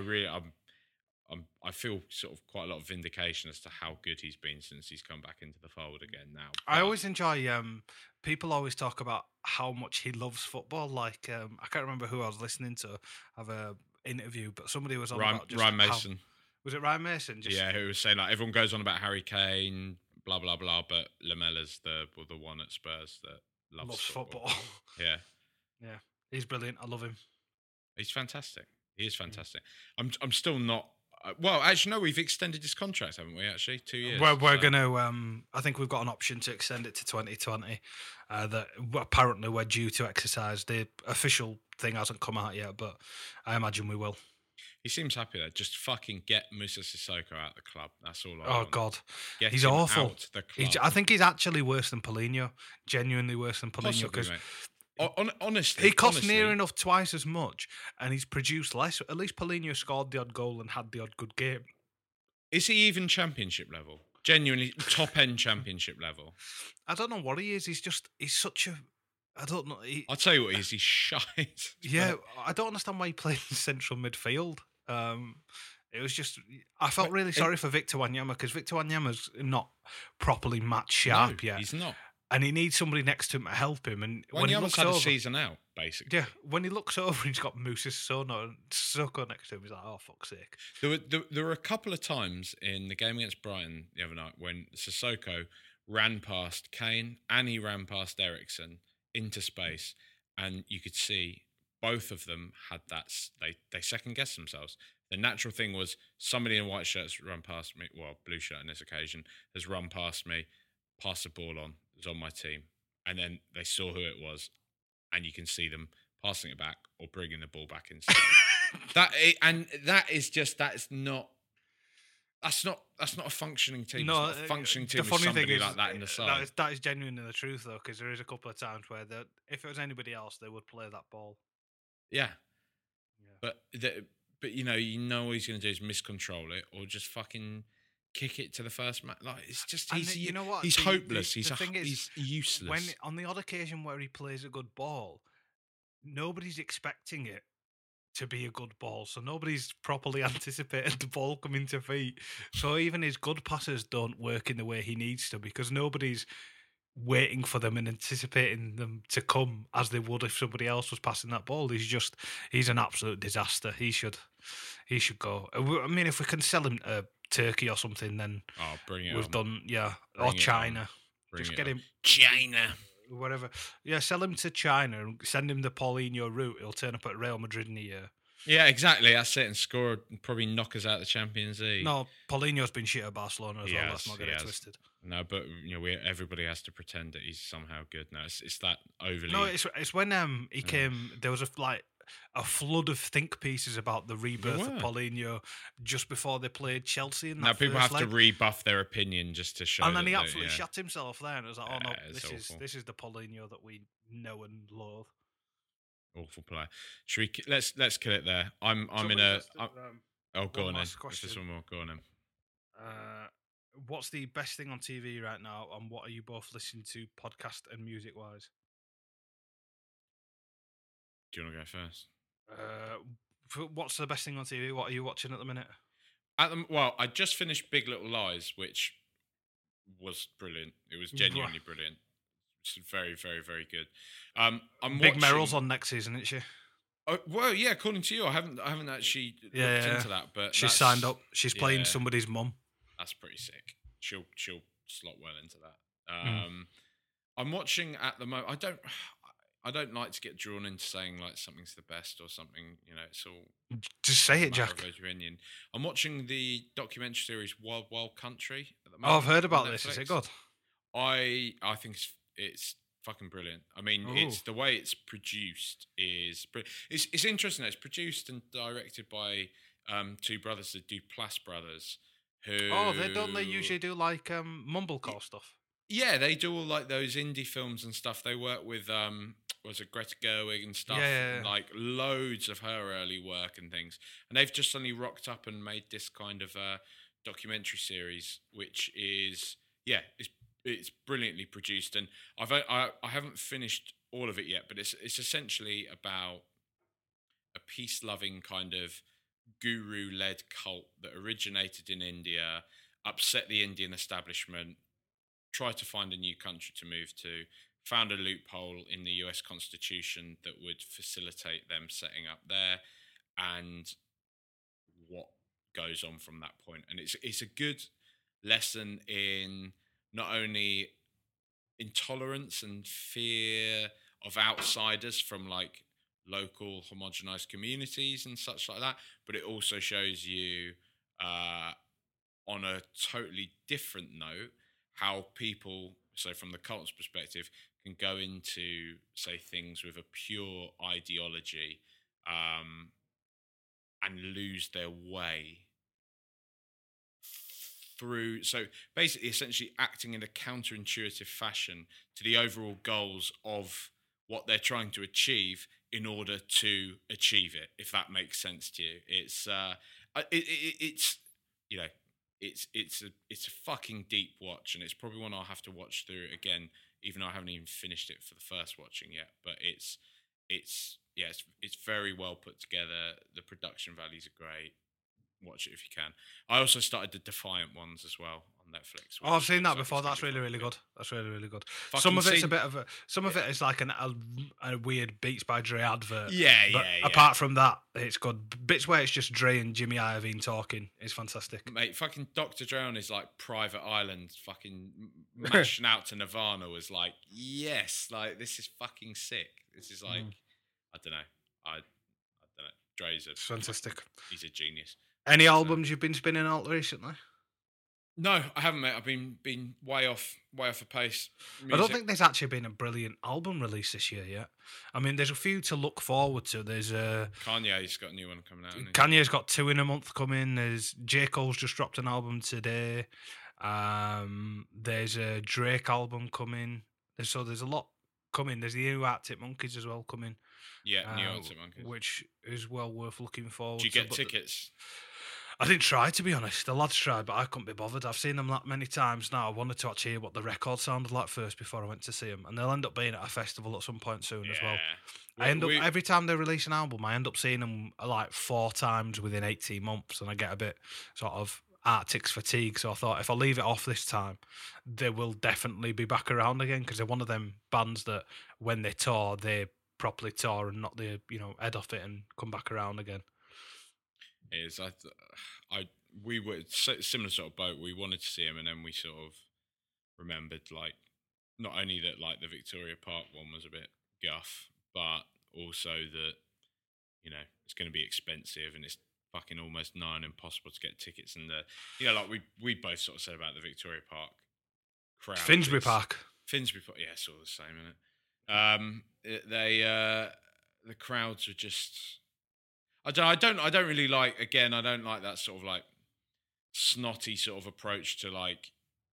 feel sort of quite a lot of vindication as to how good he's been since he's come back into the fold again now. But I always enjoy, people always talk about how much he loves football. Like, I can't remember who I was listening to have a interview, but somebody was on about just Ryan Mason. Was it Ryan Mason? Yeah, who was saying like everyone goes on about Harry Kane, blah blah blah, but Lamella's the one at Spurs that loves football. Yeah, he's brilliant. I love him. He's fantastic. He is fantastic. I'm still not. Well, actually, no. We've extended his contract, haven't we? Actually, 2 years. We're going to. I think we've got an option to extend it to 2020. That apparently we're due to exercise. The official thing hasn't come out yet, but I imagine we will. He seems happy there. Just fucking get Moussa Sissoko out of the club. That's all I want. Oh, God. He's awful. Out the club. I think he's actually worse than Paulinho. Genuinely worse than Paulinho. Because honestly, he cost near enough twice as much and he's produced less. At least Paulinho scored the odd goal and had the odd good game. Is he even championship level? Genuinely top-end championship level? I don't know what he is. He's such a... I don't know. I'll tell you what he is. He's shite. Yeah, I don't understand why he played in central midfield. It was just, I felt really sorry for Victor Wanyama because Victor Wanyama's not properly match sharp yet. He's not. And he needs somebody next to him to help him. And when he looks had over, a season out, basically. Yeah, when he looks over, he's got Moussa Sissoko next to him. He's like, oh, fuck's sake. There were a couple of times in the game against Brighton the other night when Sissoko ran past Kane and he ran past Eriksen into space. and you could see both of them had that. They second guessed themselves. The natural thing was somebody in a white shirt's run past me. Well, blue shirt on this occasion has run past me, passed the ball on. It was on my team, and then they saw who it was, and you can see them passing it back or bringing the ball back inside. That's not a functioning team. No, it's not a functioning team the with funny somebody thing is, like that in the side. that is genuinely the truth, though, because there is a couple of times where if it was anybody else, they would play that ball. Yeah. But you know what he's going to do is miscontrol it or just fucking kick it to the first man. Like it's just you know what? He's hopeless. The thing is, he's useless. When on the odd occasion where he plays a good ball, nobody's expecting it to be a good ball, so nobody's properly anticipated the ball coming to feet. So even his good passes don't work in the way he needs to, because nobody's waiting for them and anticipating them to come as they would if somebody else was passing that ball. He's an absolute disaster. He should go. I mean, if we can sell him to Turkey or something, then bring it. We've done, or China. Just get him China. Whatever. Yeah, sell him to China and send him the Paulinho route. He'll turn up at Real Madrid in a year. Yeah, exactly. That's it. And score and probably knock us out of the Champions League. No, Paulinho's been shit at Barcelona as well. Let's not get it twisted. No, but everybody has to pretend that he's somehow good now. It's that overly. No, it's when he came. There was a flood of think pieces about the rebirth of Paulinho just before they played Chelsea. Now people have to rebuff their opinion just to show. And then he absolutely shut himself there, and it was like, no, this is the Paulinho that we know and loathe. Awful player. Should we? Let's kill it there. I'm in a. Go on then. Just one more. Go on then. What's the best thing on TV right now, and what are you both listening to, podcast and music wise? Do you want to go first? What's the best thing on TV? What are you watching at the minute? Well, I just finished Big Little Lies, which was brilliant. It was genuinely brilliant. It's very, very, very good. Big Meryl's on next season, isn't she? Oh, well, yeah. According to you, I haven't actually looked into that, but she's signed up. She's playing somebody's mum. That's pretty sick. She'll slot well into that. I'm watching at the moment. I don't like to get drawn into saying like something's the best or something. It's all just say it, Jack. Opinion. I'm watching the documentary series Wild Wild Country at the moment. Oh, I've heard about this. Is it good? I think it's fucking brilliant. I mean, it's the way it's produced is it's interesting. It's produced and directed by two brothers, the Duplass brothers. Who? Oh, they usually do like mumblecore stuff? Yeah, they do all like those indie films and stuff. They work with was it Greta Gerwig and stuff, yeah. Like loads of her early work and things. And they've just suddenly rocked up and made this kind of documentary series, which is it's brilliantly produced. And I haven't finished all of it yet, but it's essentially about a peace-loving kind of guru-led cult that originated in India, upset the Indian establishment, tried to find a new country to move to, found a loophole in the US Constitution that would facilitate them setting up there, and what goes on from that point. And it's a good lesson in not only intolerance and fear of outsiders from like local homogenized communities and such like that, but it also shows you on a totally different note how people, so from the cult's perspective, can go into, say, things with a pure ideology and lose their way through. So basically, essentially acting in a counterintuitive fashion to the overall goals of what they're trying to achieve in order to achieve it, if that makes sense to you. It's a fucking deep watch, and it's probably one I'll have to watch through again, even though I haven't even finished it for the first watching yet. But it's very well put together. The production values are great. Watch it if you can. I also started the Defiant ones as well on Netflix. Oh, I've seen that before. That's really, really good. That's really, really good. Fucking Some of it's seen- a bit of some of it is like a weird Beats by Dre advert. Yeah, but yeah. apart from that, it's good. Bits where it's just Dre and Jimmy Iovine talking is fantastic. Mate, fucking Dr. Dre on his like private island, fucking mashing out to Nirvana was like, yes, like this is fucking sick. This is like, I don't know, I don't know. Dre's It's fantastic. He's a genius. Any albums you've been spinning out recently? No, I haven't, mate. I've been way off the pace. I don't think there's actually been a brilliant album release this year yet. I mean, there's a few to look forward to. There's Kanye's got a new one coming out. Hasn't he? Kanye's got 2 in a month coming. There's J. Cole's just dropped an album today. There's a Drake album coming. There's a lot coming. There's the new Arctic Monkeys as well coming. Yeah, new Arctic Monkeys. Which is well worth looking forward to. Do you get tickets? I didn't try, to be honest. The lads tried, but I couldn't be bothered. I've seen them that many times now. I wanted to actually hear what the record sounded like first before I went to see them. And they'll end up being at a festival at some point soon as well. Every time they release an album, I end up seeing them like 4 times within 18 months, and I get a bit sort of Arctic's fatigue. So I thought if I leave it off this time, they will definitely be back around again, because they're one of them bands that when they tour, they properly tour and not the head off it and come back around again. It is. We were similar sort of boat. We wanted to see him, and then we sort of remembered, like, not only that like the Victoria Park one was a bit guff, but also that it's going to be expensive and it's fucking almost nigh on impossible to get tickets. And like we both sort of said about the Victoria Park crowd. Finsbury Park, yeah, it's all the same, isn't it? The crowds are just. I don't really like. Again, I don't like that sort of like snotty sort of approach to like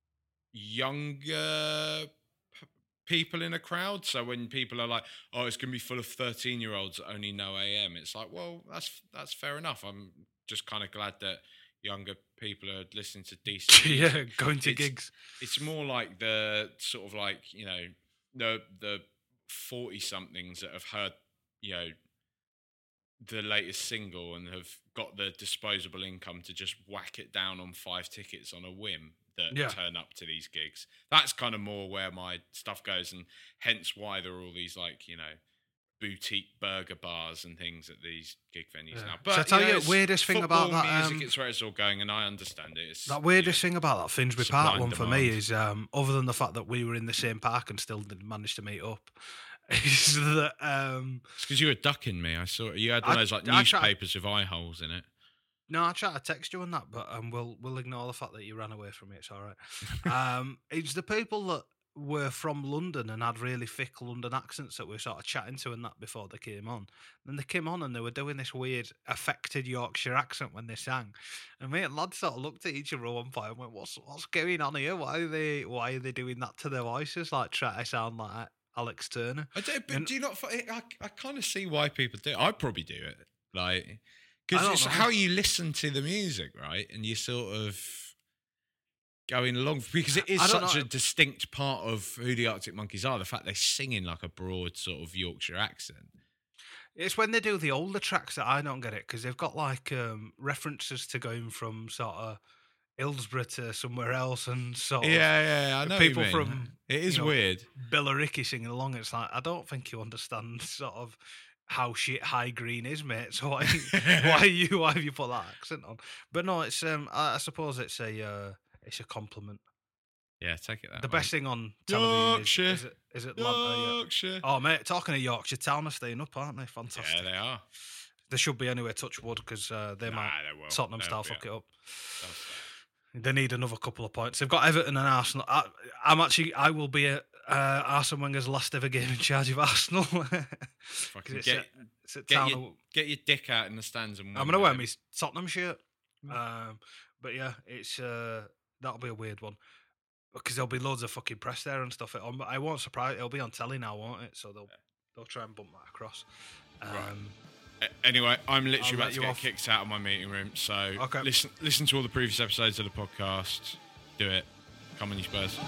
younger people in a crowd. So when people are like, "Oh, it's going to be full of 13-year-olds that only know AM," it's like, well, that's fair enough. I'm just kind of glad that younger people are listening to decent. Yeah, going to gigs. It's more like the sort of like the 40-somethings that have heard the latest single and have got the disposable income to just whack it down on 5 tickets on a whim that turn up to these gigs. That's kind of more where my stuff goes, and hence why there are all these like boutique burger bars and things at these gig venues now. But so I tell you the weirdest thing about that music, it's where it's all going, and I understand it. It's, that weirdest thing about that Finsbury Park one for me is other than the fact that we were in the same park and still didn't manage to meet up. Is that it's because you were ducking me. I saw you had one of those like newspapers with eye holes in it. No, I tried to text you on that, but we'll ignore the fact that you ran away from me. It's all right. It's the people that were from London and had really thick London accents that we were sort of chatting to and that before they came on. Then they came on and they were doing this weird affected Yorkshire accent when they sang. And me and lads sort of looked at each other at one point and went, "What's going on here? Why are they doing that to their voices? Like try to sound like Alex Turner." Do you not? I kind of see why people do it. I probably do it, like because it's how you listen to the music, right? And you sort of going along because it is such a distinct part of who the Arctic Monkeys are. The fact they sing in like a broad sort of Yorkshire accent. It's when they do the older tracks that I don't get it, because they've got like references to going from sort of Hillsborough to somewhere else, and sort of I know people what you mean. from it is weird. Billericay singing along. It's like I don't think you understand sort of how shit High Green is, mate. So why have you put that accent on? But no, it's I suppose it's a compliment. Yeah, take it that the way. best thing on television Yorkshire. is it Yorkshire. Oh mate, talking of Yorkshire Town are staying up, aren't they? Fantastic. Yeah, they are. They should be anyway. Touch wood, because they might Tottenham style fuck it up. They need another couple of points. They've got Everton and Arsenal. I will be at Arsene Wenger's last ever game in charge of Arsenal. Get your dick out in the stands and win. I'm gonna wear my Tottenham shirt. But yeah, it's that'll be a weird one, because there'll be loads of fucking press there and stuff. I won't surprise. It'll be on telly now, won't it? So they'll try and bump that across. Anyway, I'm literally about to get kicked out of my meeting room. So listen to all the previous episodes of the podcast. Do it. Come on, you Spurs.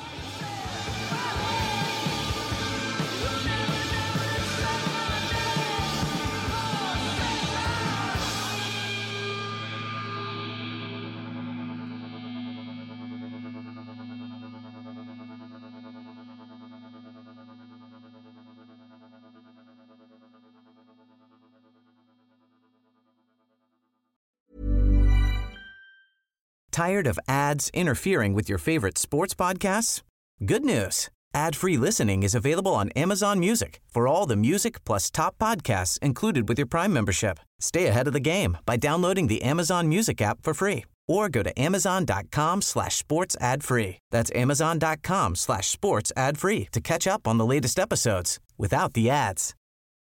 Tired of ads interfering with your favorite sports podcasts? Good news. Ad-free listening is available on Amazon Music for all the music plus top podcasts included with your Prime membership. Stay ahead of the game by downloading the Amazon Music app for free or go to amazon.com/sports ad free. That's amazon.com/sports ad free to catch up on the latest episodes without the ads.